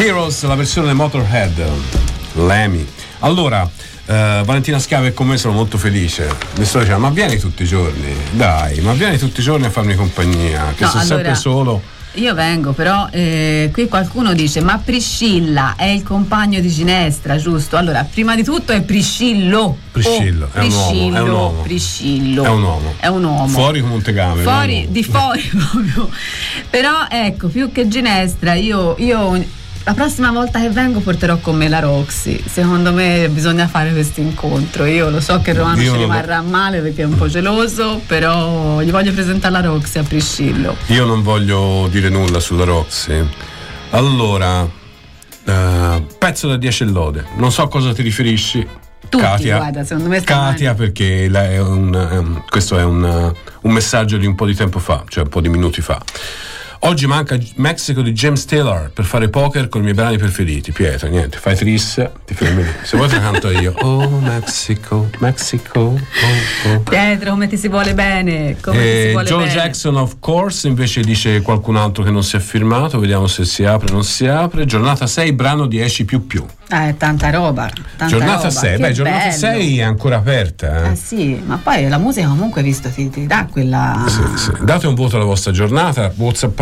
C: Heroes, la versione Motorhead, Lemmy. Allora, Valentina Schiave con me, sono molto felice. Mi sto dicendo, ma vieni tutti i giorni, dai, ma vieni tutti i giorni a farmi compagnia, che sono sempre solo.
D: Io vengo, però qui qualcuno dice, ma Priscilla è il compagno di Ginestra, giusto? Allora, prima di tutto è Priscillo.
C: Priscillo, è un uomo.
D: Priscillo.
C: È un uomo. Fuori come un tegame.
D: Fuori proprio. Però ecco, più che Ginestra, io la prossima volta che vengo porterò con me la Roxy. Secondo me bisogna fare questo incontro. Io lo so che Romano ci rimarrà male perché è un po' geloso, però gli voglio presentare la Roxy a Priscillo.
C: Io non voglio dire nulla sulla Roxy. Allora, pezzo da 10 lode. Non so a cosa ti riferisci.
D: Tutti,
C: Katia,
D: guarda, secondo me
C: Katia, perché questo è un messaggio di un po' di tempo fa, cioè un po' di minuti fa. Oggi manca Mexico di James Taylor per fare poker con i miei brani preferiti. Pietro, niente, fai tris, ti fermi lì. Se vuoi te canto io. Oh Mexico, Mexico, oh.
D: Pietro, come ti si vuole bene,
C: Joe Jackson, of course, invece dice qualcun altro che non si è firmato. Vediamo se si apre o non si apre. Giornata 6, brano 10 più.
D: Tanta roba.
C: Giornata 6, giornata 6 è ancora aperta.
D: Sì, ma poi la musica comunque, visto, ti dà quella.
C: Sì. Date un voto alla vostra giornata, WhatsAppate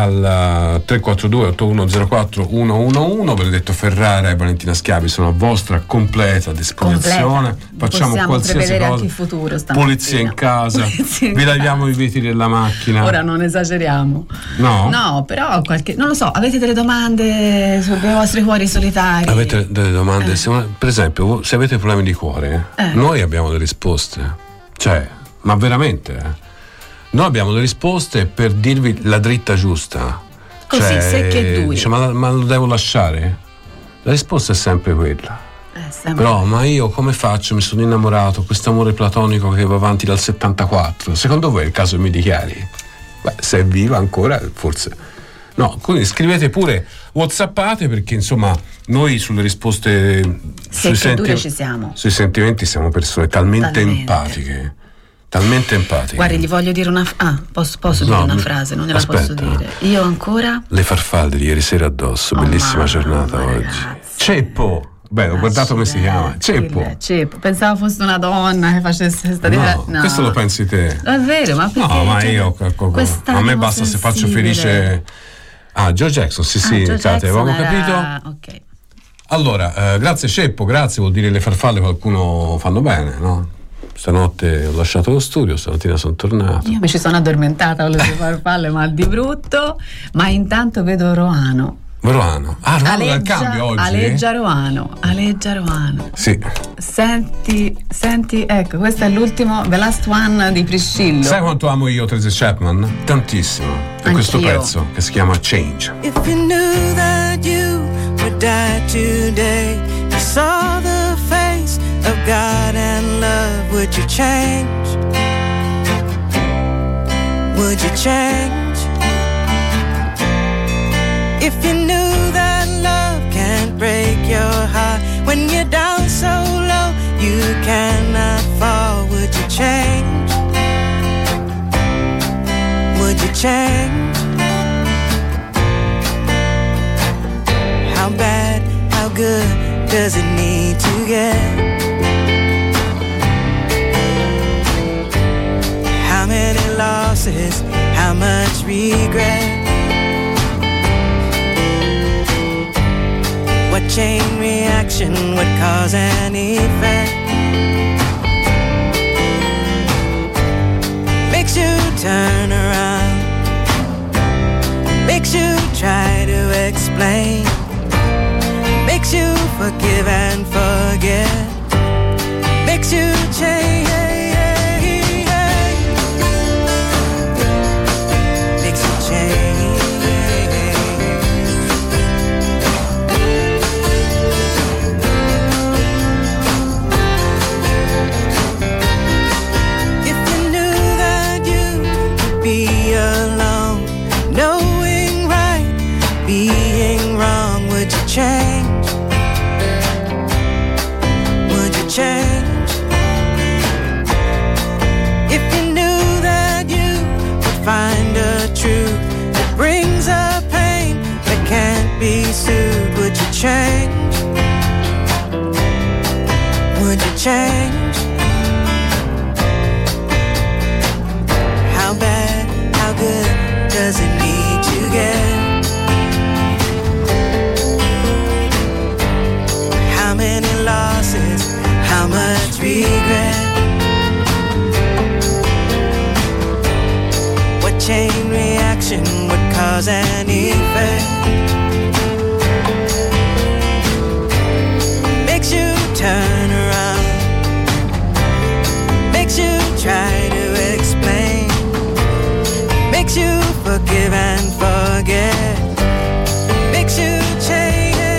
C: al 342 8104 111. Benedetto Ferrara e Valentina Schiavi sono a vostra completa disposizione. Facciamo qualsiasi cosa.
D: Anche il futuro
C: polizia in casa. Vi laviamo i vetri della macchina.
D: Ora non esageriamo. No, però non lo so, avete delle domande sui vostri cuori solitari?
C: Avete delle domande? Per esempio, se avete problemi di cuore, noi abbiamo le risposte. Cioè, ma veramente, noi abbiamo le risposte per dirvi la dritta giusta.
D: Così, secche due.
C: Dice, ma lo devo lasciare? La risposta è sempre quella. Però, ma io come faccio? Mi sono innamorato, questo amore platonico che va avanti dal 74. Secondo voi è il caso che mi dichiari? Beh, se è viva ancora, forse. No, quindi scrivete pure, whatsappate, perché insomma noi sulle risposte
D: ci siamo.
C: Sui sentimenti siamo persone talmente empatiche. Guardi, gli voglio dire
D: posso dire una frase, non gliela posso dire. Io ancora
C: le farfalle di ieri sera addosso, bellissima giornata oggi. Ceppo. Beh, ho guardato come si chiama. Ceppo.
D: Pensavo fosse una donna che facesse questa
C: no, questo lo pensi te.
D: È vero, ma perché?
C: No, ma io a me basta se faccio felice. Joe Jackson, sì, avevamo capito.
D: Ok.
C: Allora, grazie Ceppo, grazie, vuol dire le farfalle qualcuno fanno bene, no? Stanotte ho lasciato lo studio, stamattina sono tornato.
D: Io mi ci sono addormentata con le farfalle, ma di brutto. Ma intanto vedo Roano
C: dal cambio oggi.
D: Aleggia Roano.
C: Sì.
D: Senti, ecco, questo è l'ultimo, the last one di Priscillo.
C: Sai quanto amo io Tracy Chapman? Tantissimo. E questo pezzo che si chiama Change.
K: If you knew that you would die today, you saw the face of God and love, would you change? Would you change? If you knew that love can't break your heart, when you're down so low you cannot fall, would you change? Would you change? How bad, how good does it need to get? How many losses, how much regret? What chain reaction would cause an effect? Makes you turn around, makes you try to explain, makes you forgive and forget, makes you change, makes you change. Be alone, knowing right, being wrong, would you change?
N: change? Would you change? How bad, how good does it need to get? How many losses, how much regret? What chain reaction would cause an effect? Makes you turn around, makes you try to explain, makes you forgive and forget, makes you change.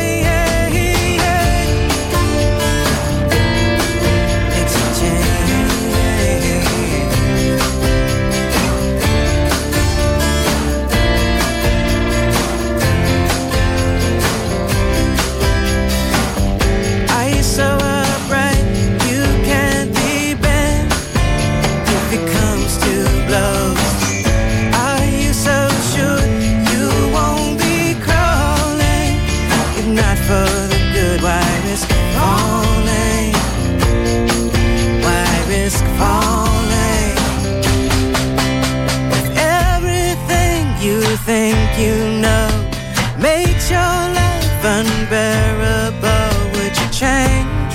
N: Think you know makes your life unbearable. Would you change?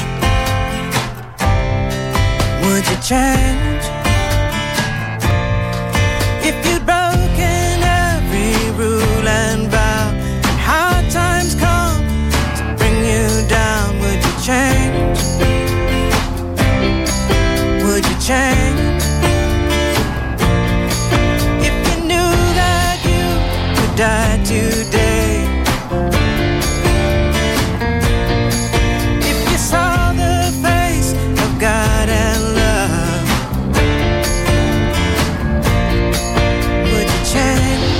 N: Would you change? If you'd broken every rule and vow, and hard times come to bring you down, would you change? Would you change? Die today. If you saw the face of God and love, would you change?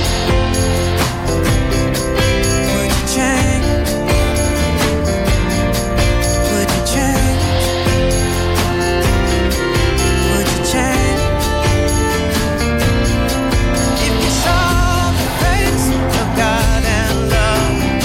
N: Would you change? Would you change? Would you change? If you saw the face of God and love.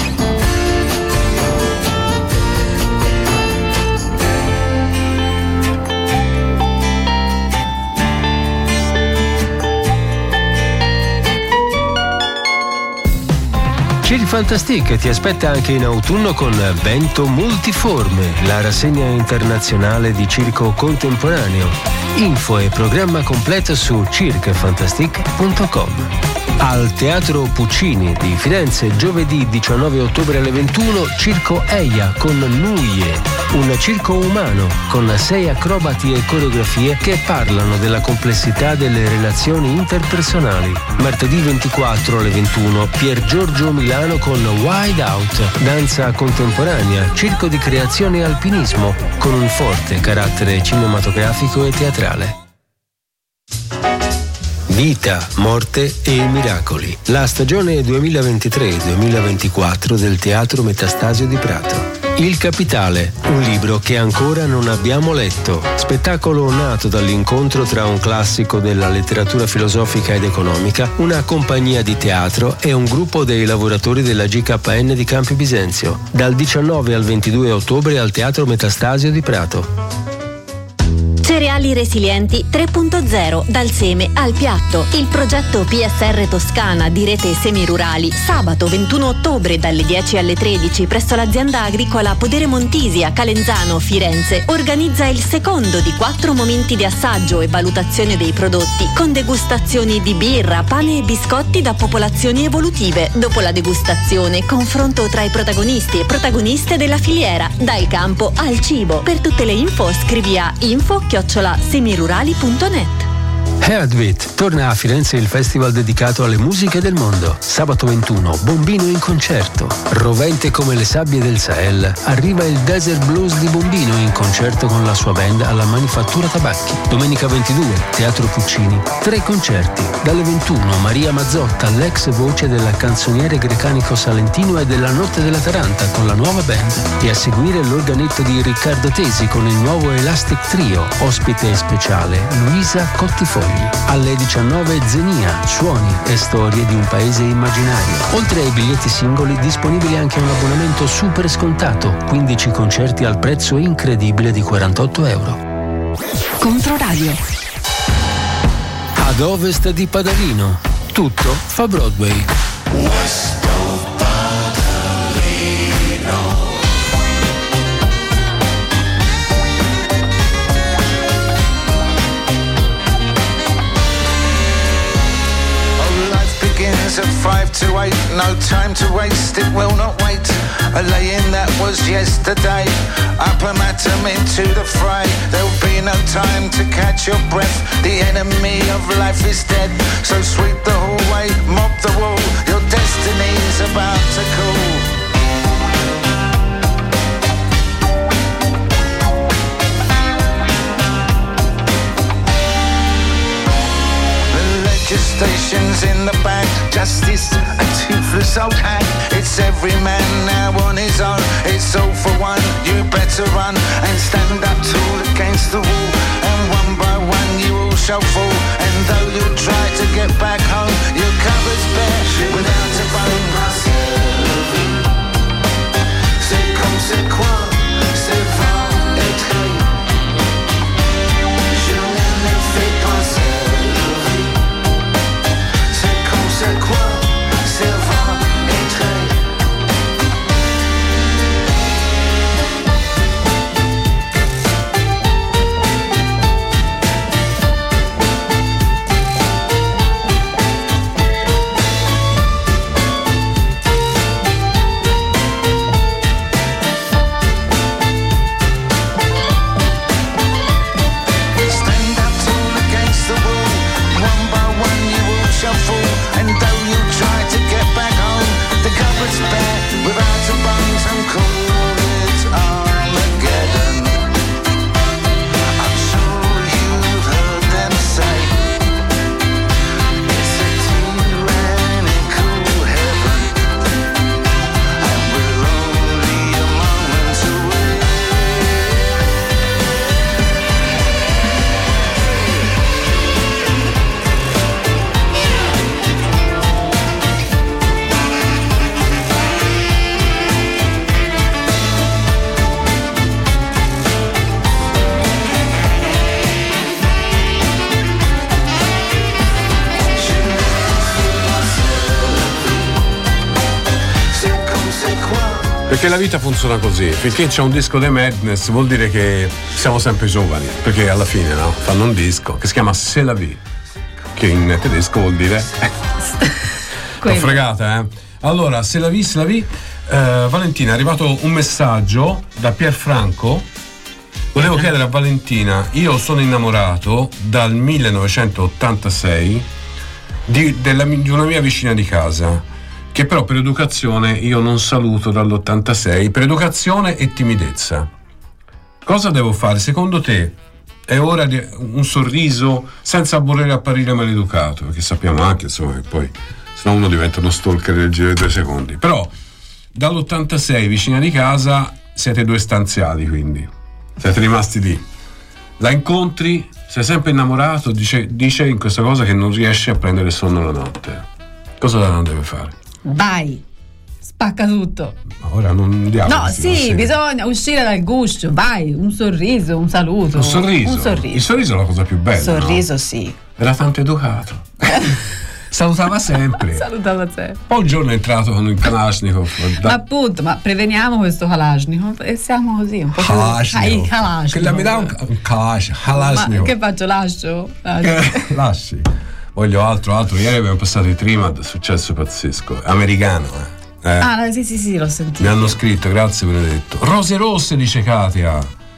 A: Cirque Fantastique ti aspetta anche in autunno con Vento Multiforme, la rassegna internazionale di circo contemporaneo. Info e programma completo su cirquefantastique.com. Al Teatro Puccini di Firenze, giovedì 19 ottobre alle 21, Circo Eia con Nuie, un circo umano con 6 acrobati e coreografie che parlano della complessità delle relazioni interpersonali. Martedì 24 alle 21, Pier Giorgio Milano con Wide Out, danza contemporanea, circo di creazione e alpinismo con un forte carattere cinematografico e teatrale. Vita, morte e miracoli. La stagione 2023-2024 del Teatro Metastasio di Prato. Il Capitale, un libro che ancora non abbiamo letto. Spettacolo nato dall'incontro tra un classico della letteratura filosofica ed economica, una compagnia di teatro e un gruppo dei lavoratori della GKN di Campi Bisenzio. Dal 19 al 22 ottobre al Teatro Metastasio di Prato.
J: Cereali Resilienti 3.0, dal seme al piatto. Il progetto PSR Toscana di rete semirurali, sabato 21 ottobre dalle 10 alle 13 presso l'azienda agricola Podere Montisi a Calenzano, Firenze, organizza il secondo di 4 momenti di assaggio e valutazione dei prodotti, con degustazioni di birra, pane e biscotti da popolazioni evolutive. Dopo la degustazione, confronto tra i protagonisti e protagoniste della filiera, dal campo al cibo. Per tutte le info scrivi a info@semirurali.net.
A: Heartbeat torna a Firenze il festival dedicato alle musiche del mondo. Sabato 21, Bombino in concerto. Rovente come le sabbie del Sahel, arriva il Desert Blues di Bombino in concerto con la sua band alla Manifattura Tabacchi. Domenica 22, Teatro Puccini, 3 concerti. Dalle 21, Maria Mazzotta, l'ex voce della canzoniere grecanico salentino e della Notte della Taranta con la nuova band. E a seguire l'organetto di Riccardo Tesi con il nuovo Elastic Trio, ospite speciale Luisa Cottifoglio. Alle 19 Zenia, suoni e storie di un paese immaginario. Oltre ai biglietti singoli, disponibile anche un abbonamento super scontato, 15 concerti al prezzo incredibile di €48.
F: Controradio.
A: Ad ovest di Padalino, tutto fa Broadway.
O: At 5 to 8, no time to waste, it will not wait. A lay-in that was yesterday, up a matum into the fray. There'll be no time to catch your breath, the enemy of life is dead. So sweep the hallway, mop the wall, your destiny's about to cool. Stations in the back, justice, a toothless old hag. It's every man now on his own. It's all for one, you better run and stand up tall against the wall. And one by one you all shall fall. And though you try to get back home, your cupboard's bare without a bone. C'est comme c'est quoi, c'est va être. Je ne le fais pas seul. C'est quoi, c'est va être. Stand up tall against the wall, one by one you all shall fall. And though you try to get back home, the cupboard's bare without a bone. Some call it Armageddon. I'm sure you've heard them say it's a tyrannical heaven, and we're only a moment away.
C: Perché la vita funziona così, finché c'è un disco dei Madness vuol dire che siamo sempre giovani, perché alla fine no, fanno un disco che si chiama C'est la vie, che in tedesco vuol dire l'ho fregata, Allora, C'est la vie, Valentina, è arrivato un messaggio da Pierfranco. Volevo chiedere a Valentina, io sono innamorato dal 1986 di una mia vicina di casa, che però per educazione io non saluto dall'86, per educazione e timidezza. Cosa devo fare? Secondo te è ora di un sorriso senza voler apparire maleducato? Perché sappiamo anche, insomma, che poi se no uno diventa uno stalker nel giro di 2 secondi. Però dall'86 vicina di casa siete 2 stanziali, quindi siete rimasti lì. La incontri, sei sempre innamorato, dice in questa cosa che non riesce a prendere sonno la notte. Cosa deve fare?
D: Vai, spacca tutto.
C: Ma ora non andiamo.
D: No, sì, bisogna uscire dal guscio. Vai, un sorriso, un saluto.
C: Un sorriso. Il sorriso è la cosa più bella.
D: Il sorriso,
C: no?
D: Sì.
C: Era tanto educato. Salutava sempre. Poi un giorno è entrato con il Kalashnikov.
D: Ma appunto, ma preveniamo questo Kalashnikov e siamo così un po'.
C: Kalashnikov. Che mi dà un Kalashnikov.
D: Ma che faccio? Lascio?
C: Lasci. Voglio altro. Ieri abbiamo passato i Trimad, successo pazzesco. Americano,
D: Ah, sì, l'ho sentito.
C: Mi hanno scritto, grazie Benedetto. Rose rosse, dice Katia.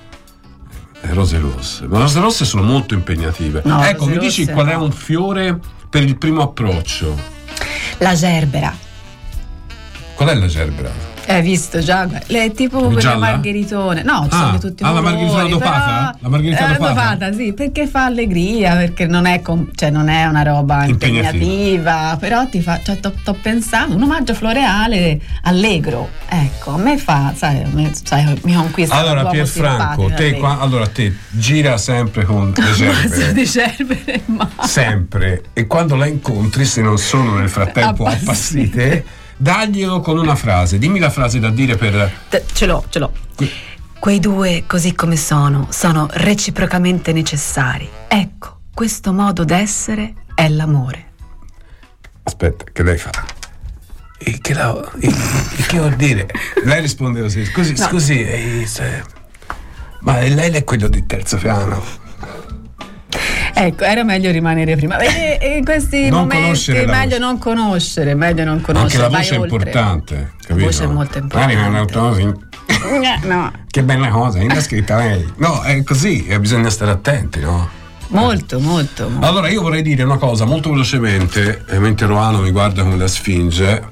C: Rose rosse. Ma rose rosse sono molto impegnative.
D: No,
C: ecco, mi dici qual è
D: no.
C: un fiore per il primo approccio?
D: La gerbera.
C: Qual è la gerbera?
D: Hai visto già? È tipo quelle margheritone. No, sono tutti
C: la margheritona dopata? La margheritona
D: dopata, sì, perché fa allegria, perché non è non è una roba impegnativa, però ti fa, cioè t'ho pensato, un omaggio floreale allegro. Ecco, a me fa, sai, mi conquista.
C: Allora Pierfranco, te gira sempre con le gerbere.
D: Di gerbere, ma
C: sempre, e quando la incontri, se non sono nel frattempo appassite, daglielo con una frase. Dimmi la frase da dire per...
D: Ce l'ho. Quei due, così come sono reciprocamente necessari. Ecco, questo modo d'essere è l'amore.
C: Aspetta, che lei fa? E che vuol dire? Lei risponde così. Scusi, ma lei è quello di terzo piano?
D: Ecco, era meglio rimanere prima. E in questi momenti meglio non conoscere.
C: Anche la voce è importante, capito?
D: La voce è molto importante. No.
C: Che bella cosa, l'ha scritta lei. No, è così, bisogna stare attenti, no?
D: Molto.
C: Allora io vorrei dire una cosa molto velocemente, mentre Roano mi guarda come la sfinge.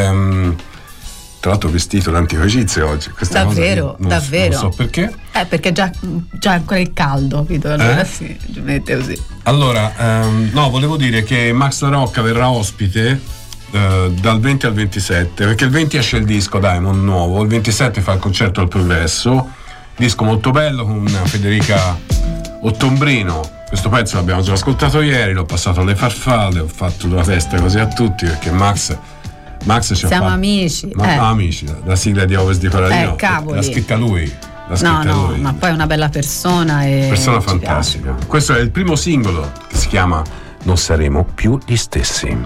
C: Tra l'altro vestito d'antico-egizio oggi. Questa
D: davvero?
C: Non so perché.
D: Perché già ancora il caldo, capito? Allora si mette così.
C: Allora, volevo dire che Max La Rocca verrà ospite dal 20 al 27, perché il 20 esce il disco Diamond nuovo, il 27 fa il concerto al Progresso, disco molto bello con Federica Ottombrino. Questo pezzo l'abbiamo già ascoltato ieri, l'ho passato alle farfalle, ho fatto una festa così a tutti, perché Max ci
D: siamo
C: ha fatto,
D: amici.
C: Amici, la sigla di Ovest di Paradino l'ha scritta lui.
D: Lui. Ma poi è una bella persona e
C: persona fantastica. Piace. Questo è il primo singolo che si chiama Non saremo più gli stessi.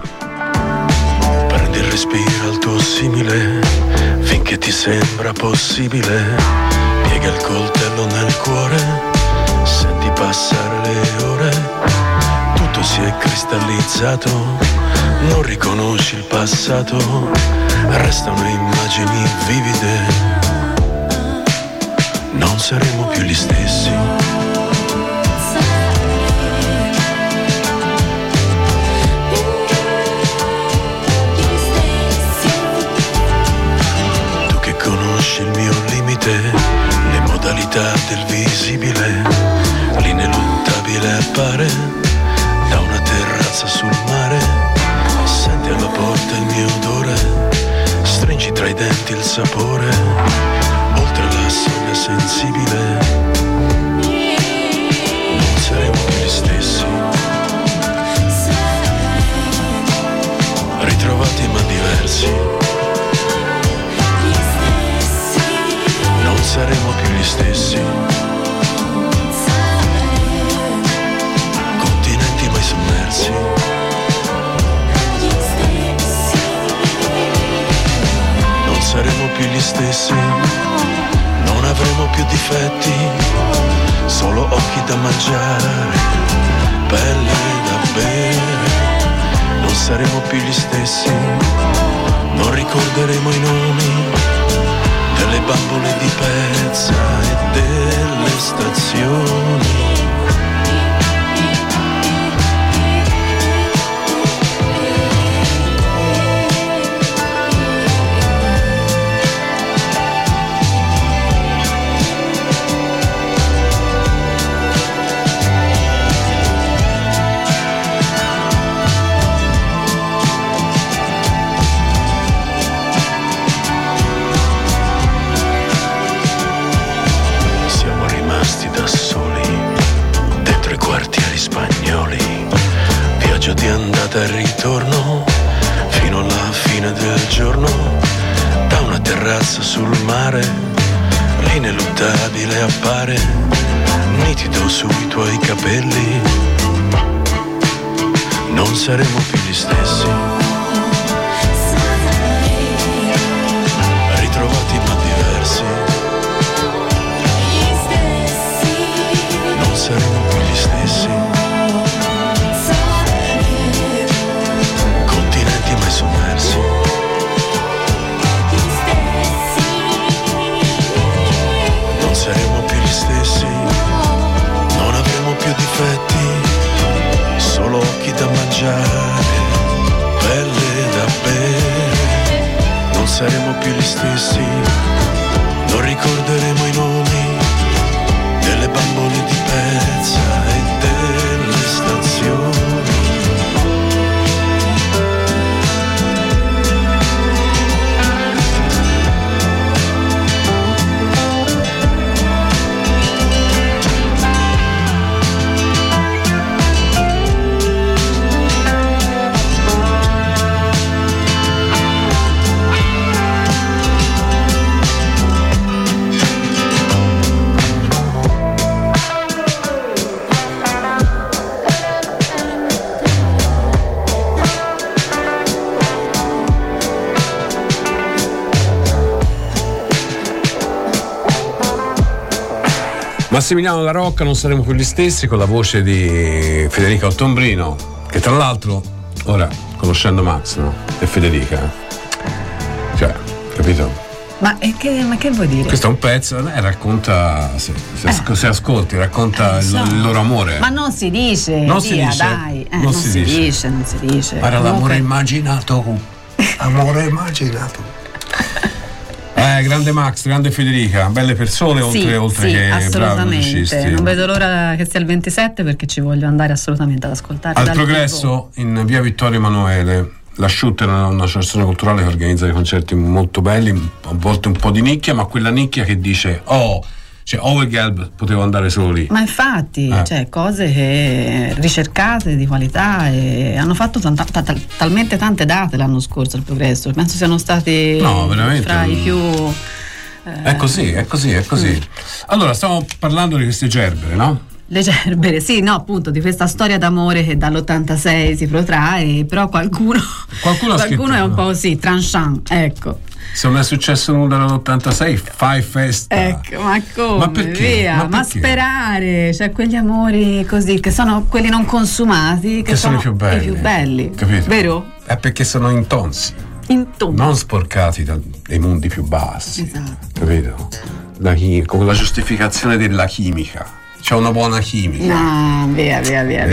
B: Prendi il respiro al tuo simile finché ti sembra possibile. Piega il coltello nel cuore, senti passare le ore. Tutto si è cristallizzato, non riconosci il passato, restano immagini vivide. Non saremo più gli stessi. Tu che conosci il mio limite, le modalità del visibile, l'ineluttabile appare da una terrazza sul mare. Senti alla porta il mio odore, stringi tra i denti il sapore, oltre la soglia sensibile. Non saremo più gli stessi, ritrovati ma diversi. Non saremo più gli stessi, continenti mai sommersi. Non saremo più gli stessi, non avremo più difetti, solo occhi da mangiare, pelle da bere. Non saremo più gli stessi, non ricorderemo i nomi delle bambole di pezza e delle stazioni. Di andata e ritorno fino alla fine del giorno, da una terrazza sul mare l'ineluttabile appare nitido sui tuoi capelli. Non saremo più gli stessi, ritrovati ma diversi. Non saremo più gli stessi, sommersi. Non saremo più gli stessi, non avremo più difetti, solo occhi da mangiare, pelle da bere. Non saremo più gli stessi, non ricorderemo i nomi delle bambole di pezza e delle stazioni.
C: Massimiliano La Rocca, non saremo più gli stessi, con la voce di Federica Ottombrino, che tra l'altro, ora conoscendo Max, no? E Federica, cioè, capito?
D: Ma che vuoi dire?
C: Questo è un pezzo, racconta, se ascolti, racconta il loro amore.
D: Ma non si dice,
C: non si dice,
D: dai, non si dice.
C: Era l'amore immaginato, amore immaginato. Grande Max, grande Federica, belle persone oltre che bravi musicisti.
D: Non vedo l'ora che sia il 27 perché ci voglio andare assolutamente ad ascoltare.
C: Al Progresso, in via Vittorio Emanuele, la Shoot è un'associazione culturale che organizza dei concerti molto belli, a volte un po' di nicchia, ma quella nicchia che dice Overgelb potevo andare solo lì.
D: Ma infatti, cose che ricercate di qualità, e hanno fatto talmente tante date l'anno scorso al Progresso, penso siano stati fra i più
C: è così. Allora, stiamo parlando di queste gerbere, no?
D: Le gerbere, sì, no, appunto, di questa storia d'amore che dall'86 si protrae, però qualcuno è un po' tranchant, ecco.
C: Se non è successo nulla dall'86, fai festa.
D: Ecco, ma come?
C: Ma perché?
D: Via, ma sperare, cioè quegli amori così, che sono quelli non consumati, che sono i più belli.
C: Capito?
D: Vero?
C: È perché sono intonsi. Non sporcati dai mondi più bassi.
D: Esatto.
C: Capito? Con la giustificazione della chimica. C'è una buona chimica.
D: No, via.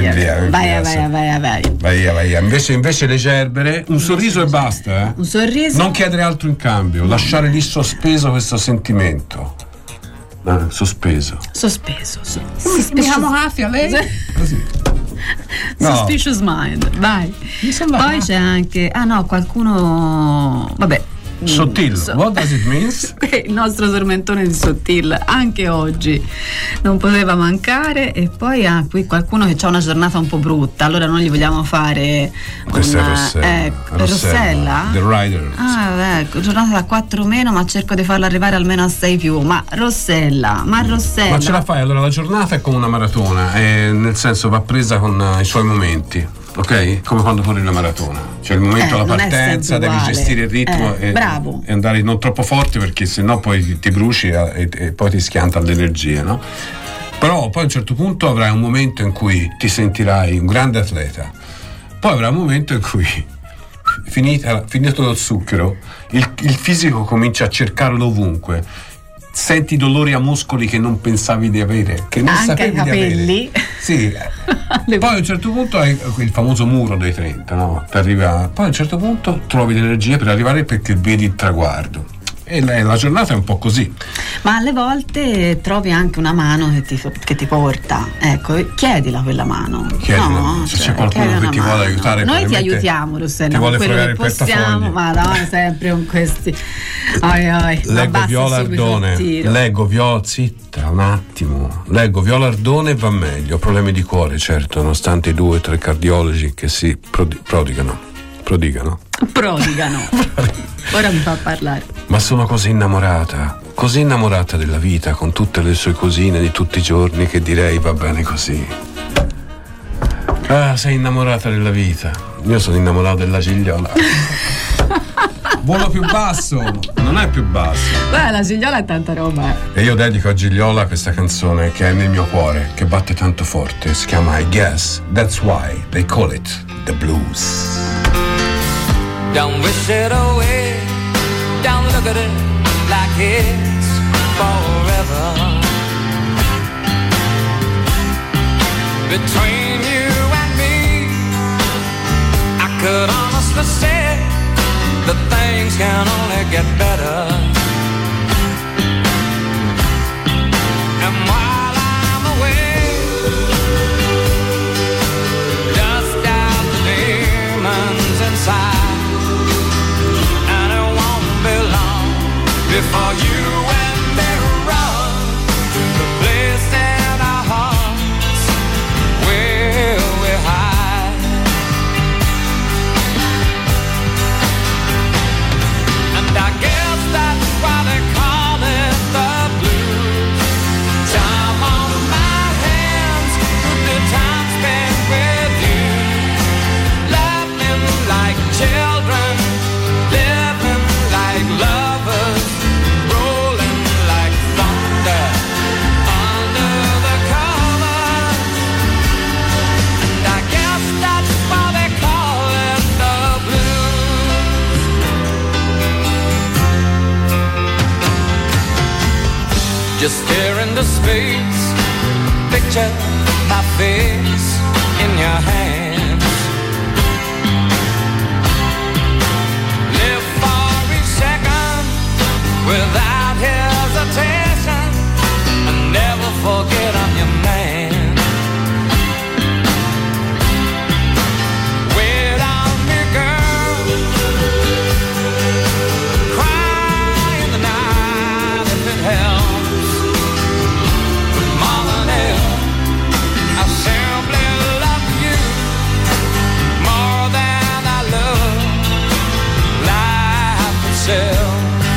D: Vai.
C: Invece le gerbere, un sorriso e basta,
D: Un sorriso.
C: Non chiedere altro in cambio, lasciare lì sospeso questo sentimento. Sospeso.
D: Sì.
C: Mi chiamo Hafia, lei? Così. No.
D: Suspicious mind, vai. Poi c'è anche qualcuno, vabbè,
C: Sottil, what does it mean?
D: Il nostro tormentone di Sottil anche oggi non poteva mancare. E poi qui qualcuno che ha una giornata un po' brutta, allora noi gli vogliamo fare
C: questa è Rossella? The Rider.
D: Giornata da 4 meno, ma cerco di farla arrivare almeno a 6 più. Ma Rossella. Ma
C: ce la fai? Allora la giornata è come una maratona, nel senso va presa con i suoi momenti. Ok? Come quando corri la maratona, cioè il momento della partenza, devi gestire il ritmo e andare non troppo forte, perché sennò poi ti bruci e poi ti schianta l'energia, no? Però poi a un certo punto avrai un momento in cui ti sentirai un grande atleta, poi avrai un momento in cui finito il zucchero, il fisico comincia a cercarlo ovunque. Senti dolori a muscoli che non pensavi di avere, che non
D: anche
C: sapevi
D: ai capelli.
C: Di avere. Sì. Poi a un certo punto hai il famoso muro dei 30, no? Poi a un certo punto trovi l'energia per arrivare, perché vedi il traguardo. E la giornata è un po' così.
D: Ma alle volte trovi anche una mano che ti porta. Ecco, chiedila quella mano.
C: Se c'è qualcuno che ti vuole aiutare,
D: noi ti aiutiamo, Rossella,
C: ti vuole
D: quello
C: fregare
D: che
C: il
D: possiamo. Madonna, sempre con questi.
C: Leggo Viola Ardone. Zitta un attimo. Leggo Viola Ardone, va meglio. Problemi di cuore, certo, nonostante i 2 o 3 cardiologi che si prodigano.
D: Ora mi fa parlare.
C: Ma sono così innamorata della vita, con tutte le sue cosine di tutti i giorni, che direi va bene così. Sei innamorata della vita. Io sono innamorato della Gigliola. Volo più basso, non è più basso.
D: Beh, la Gigliola è tanta roba.
C: E io dedico a Gigliola questa canzone che è nel mio cuore, che batte tanto forte. Si chiama I Guess That's Why They Call It The Blues.
K: Don't wish it away, don't look at it like it's forever. Between you and me, I could honestly say the thing
N: things can only get better. And while I'm away, dust out the demons inside, and it won't be long before you and me run to the place in our hearts where we hide. And I guess that's why they call it the blues. Time on my hands, good time spent with you, laughing like children, living like lovers, rolling like thunder under the covers. And I guess that's why they call it the blues. Just stare into space, picture my face in your hands. Live for each second without hesitation, and never forget I'm your man. Wait on me, girl, cry in the night if it helps. But more than ever, I simply love you more than I love life itself.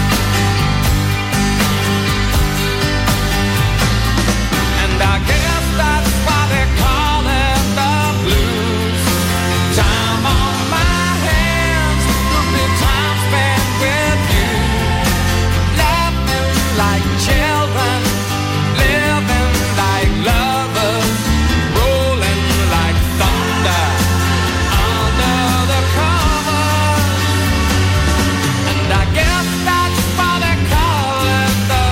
N: And I guess that's why they call it the blues. Time on my hands, could be time spent with you, laughing like children, living like lovers, rolling like thunder under the covers. And I guess that's why they call it the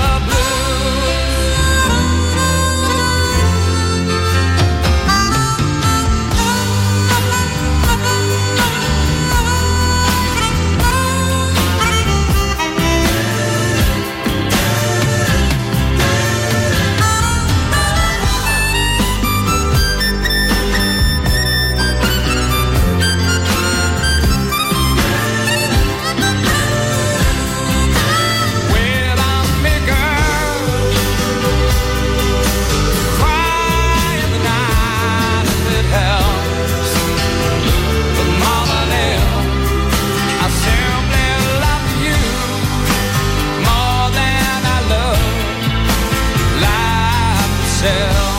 N: wait on me, girl, cry in the night if it helps. But more than ever, I simply love you more than I love life itself.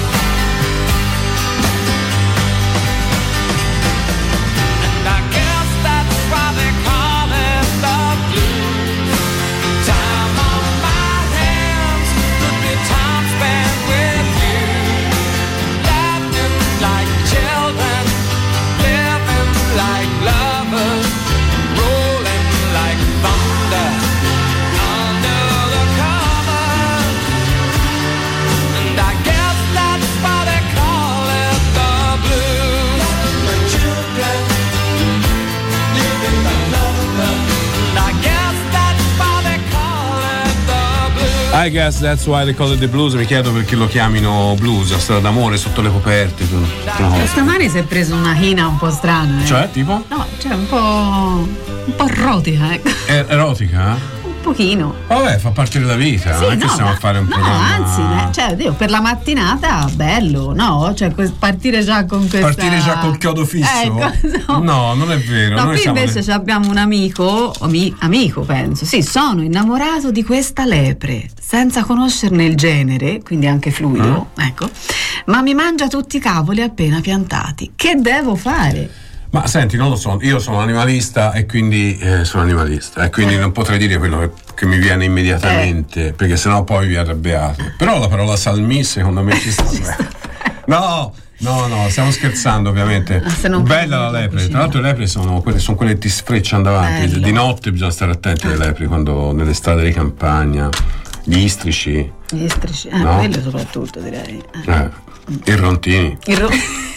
N: And I guess that's why they call it the blues. Time on my hands, could be time spent with you, laughing like children, living like lovers, rolling like thunder under the covers. And I guess that's why they call it the blues. Like children, living like lovers. And I guess that's why they call it the blues.
C: I guess that's why they call it the blues. Mi chiedo perché lo chiamino blues, la storia d'amore sotto le coperte.
D: Stamani si è preso una china un po' strana.
C: Cioè, tipo?
D: No, cioè un po' erotica, ecco.
C: Erotica?
D: Un pochino.
C: Vabbè, fa parte della vita,
D: Sì,
C: non è che
D: no,
C: stiamo a fare un programma.
D: Anzi, cioè, Dio, per la mattinata bello, no? Cioè, partire già con questa.
C: Partire già col chiodo fisso?
D: Ecco,
C: no, non è vero.
D: No,
C: Noi
D: qui invece abbiamo un amico, penso. Sì, sono innamorato di questa lepre, senza conoscerne il genere, quindi anche fluido, ecco. Ma mi mangia tutti i cavoli appena piantati. Che devo fare?
C: Ma senti, non lo so, io sono animalista e quindi non potrei dire quello che mi viene immediatamente, perché sennò poi vi arrabbiate. Però la parola salmì secondo me ci sta. No, stiamo scherzando ovviamente. Bella la lepre, tra l'altro le lepre sono quelle che ti sfrecciano davanti. Bello. Di notte bisogna stare attenti alle lepri, quando nelle strade di campagna, gli istrici.
D: No? Quello soprattutto direi.
C: I rontini.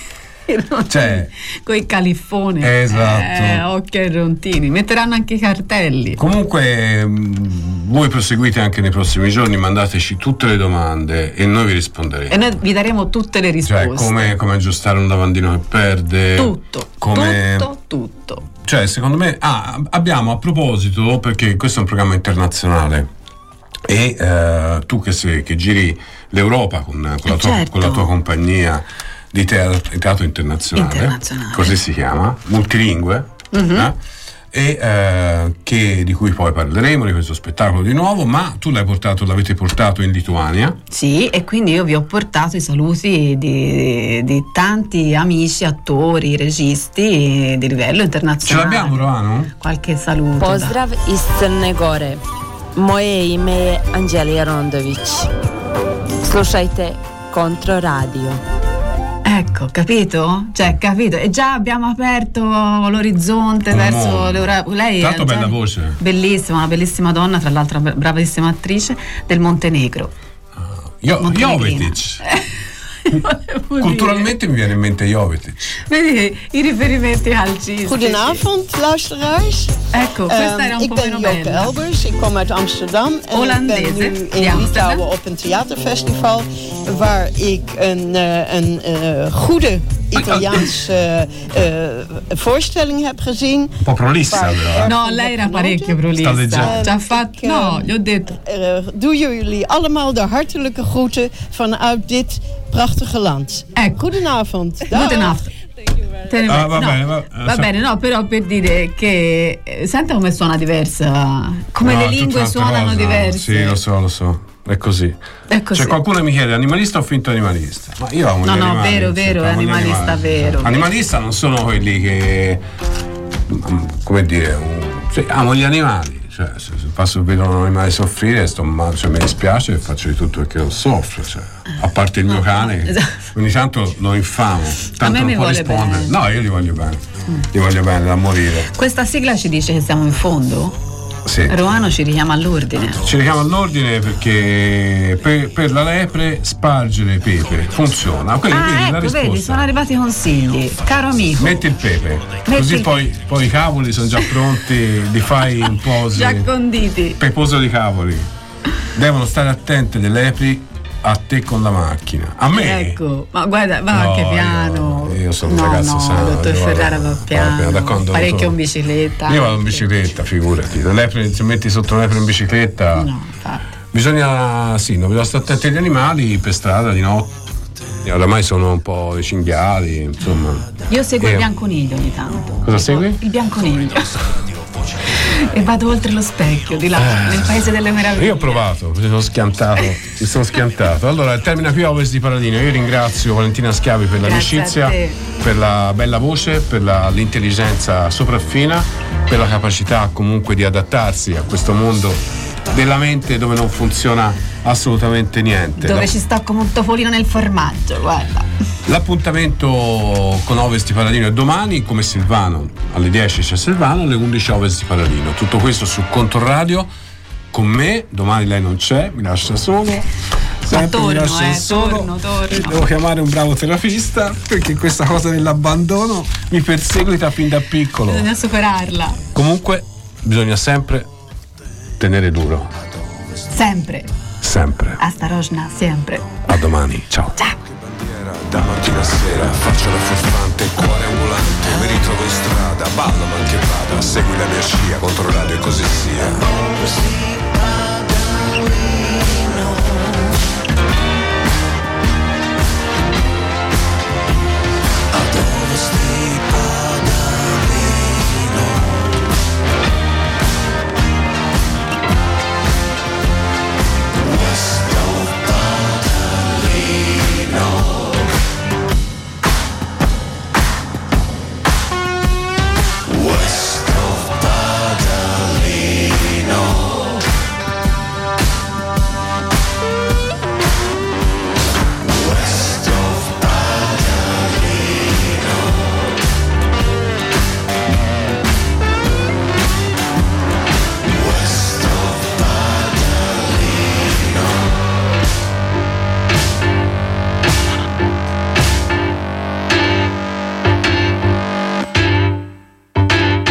C: Cioè,
D: con i califfoni.
C: Esatto.
D: Occhio ai rontini. Metteranno anche i cartelli.
C: Comunque voi proseguite anche nei prossimi giorni, mandateci tutte le domande e noi vi risponderemo.
D: E noi vi daremo tutte le risposte.
C: Cioè, come aggiustare un lavandino che perde.
D: Tutto.
C: Cioè, secondo me, abbiamo, a proposito, perché questo è un programma internazionale e tu che giri l'Europa con la tua compagnia di teatro internazionale, così si chiama, multilingue, e di cui poi parleremo di questo spettacolo di nuovo, ma tu l'avete portato in Lituania.
D: Sì, e quindi io vi ho portato i saluti di tanti amici, attori, registi di livello internazionale.
C: Ce l'abbiamo, Roano?
D: Qualche saluto.
P: Pozdrav iz Crne Gore. Moje ime je Anđelija Rondović. Slušajte Controradio.
D: Ecco, capito? E già abbiamo aperto l'orizzonte verso l'Europa. Lei
C: tanto bella voce.
D: Bellissima, una bellissima donna, tra l'altro bravissima attrice del Montenegro.
C: Jovetic. Culturalmente mi viene in mente Jovetic.
D: Vedi i riferimenti calcistici.
Q: Goedenavond, luisteraars.
D: Ecco, questa era un po' meno bella.
Q: Ik ben Joke Elbers, ik kom uit Amsterdam en ik ben nu in Litouwen op een theaterfestival waar ik een goede Italiaanse voorstelling heb gezien.
C: Un po' prolissa però.
D: No, lei era parecchio prolissa. Ci ha fatto, no, gli ho detto.
Q: Doe jullie allemaal de hartelijke groeten vanuit dit prachtige land. Goedenavond.
D: Goedenavond. Va bene, no, però per dire che senta come suona diversa, come le lingue suonano diverse.
C: Sì, lo so. È così. Cioè, qualcuno mi chiede animalista o finto animalista? Ma io amo gli animali.
D: No, vero, è animalista vero.
C: Animalista non sono quelli che, come dire, amo gli animali. Cioè, se passo e vedo un animale soffrire, mi dispiace e faccio di tutto perché lo soffro. Cioè, a parte il mio cane, ogni tanto lo infamo. Tanto non può rispondere. Bene. No, io li voglio bene. Li voglio bene da morire.
D: Questa sigla ci dice che siamo in fondo?
C: Sì.
D: Roano ci richiama all'ordine.
C: Ci richiama all'ordine perché per la lepre spargere pepe funziona.
D: Vedi, sono arrivati i consigli. Caro amico,
C: metti il pepe, così poi i cavoli sono già pronti, li fai un po'
D: già conditi.
C: Peposo di cavoli. Devono stare attente le lepri a te con la macchina. A me?
D: Ecco, ma guarda, va anche piano.
C: Io sono un ragazzo sano.
D: Dottor Ferrara va piano. Parecchio in bicicletta.
C: Io vado in bicicletta, figurati. Le lepre, se metti sotto le lepre in bicicletta.
D: No, infatti.
C: Bisogna stare attenti agli animali per strada di notte. Oramai sono un po' i cinghiali, insomma.
D: Io seguo il bianconiglio ogni tanto.
C: Cosa segui?
D: Il bianconiglio. E vado oltre lo specchio, di là, nel paese delle meraviglie.
C: Io ho provato, mi sono schiantato. Allora, termina qui Ovest di Paladino. Io ringrazio Valentina Schiavi per l'amicizia, per la bella voce, per l'intelligenza sopraffina, per la capacità comunque di adattarsi a questo mondo della mente dove non funziona assolutamente niente.
D: Dove ci sta come un topolino nel formaggio, guarda.
C: L'appuntamento con Ovest di Paladino è domani, come Silvano. Alle 10 c'è Silvano, alle 11 Ovest di Paladino. Tutto questo su Controradio con me. Domani lei non c'è, mi lascia solo.
D: Torno.
C: Devo chiamare un bravo terapista perché questa cosa dell'abbandono mi perseguita fin da piccolo.
D: Bisogna superarla.
C: Comunque bisogna sempre tenere duro.
D: Sempre. Hasta Rosna, sempre.
C: A domani, ciao.
R: Da mattina a sera faccio la furfante, cuore ambulante, mi ritrovo in strada, ballo ma che vada, segui la mia scia, Controradio e così sia.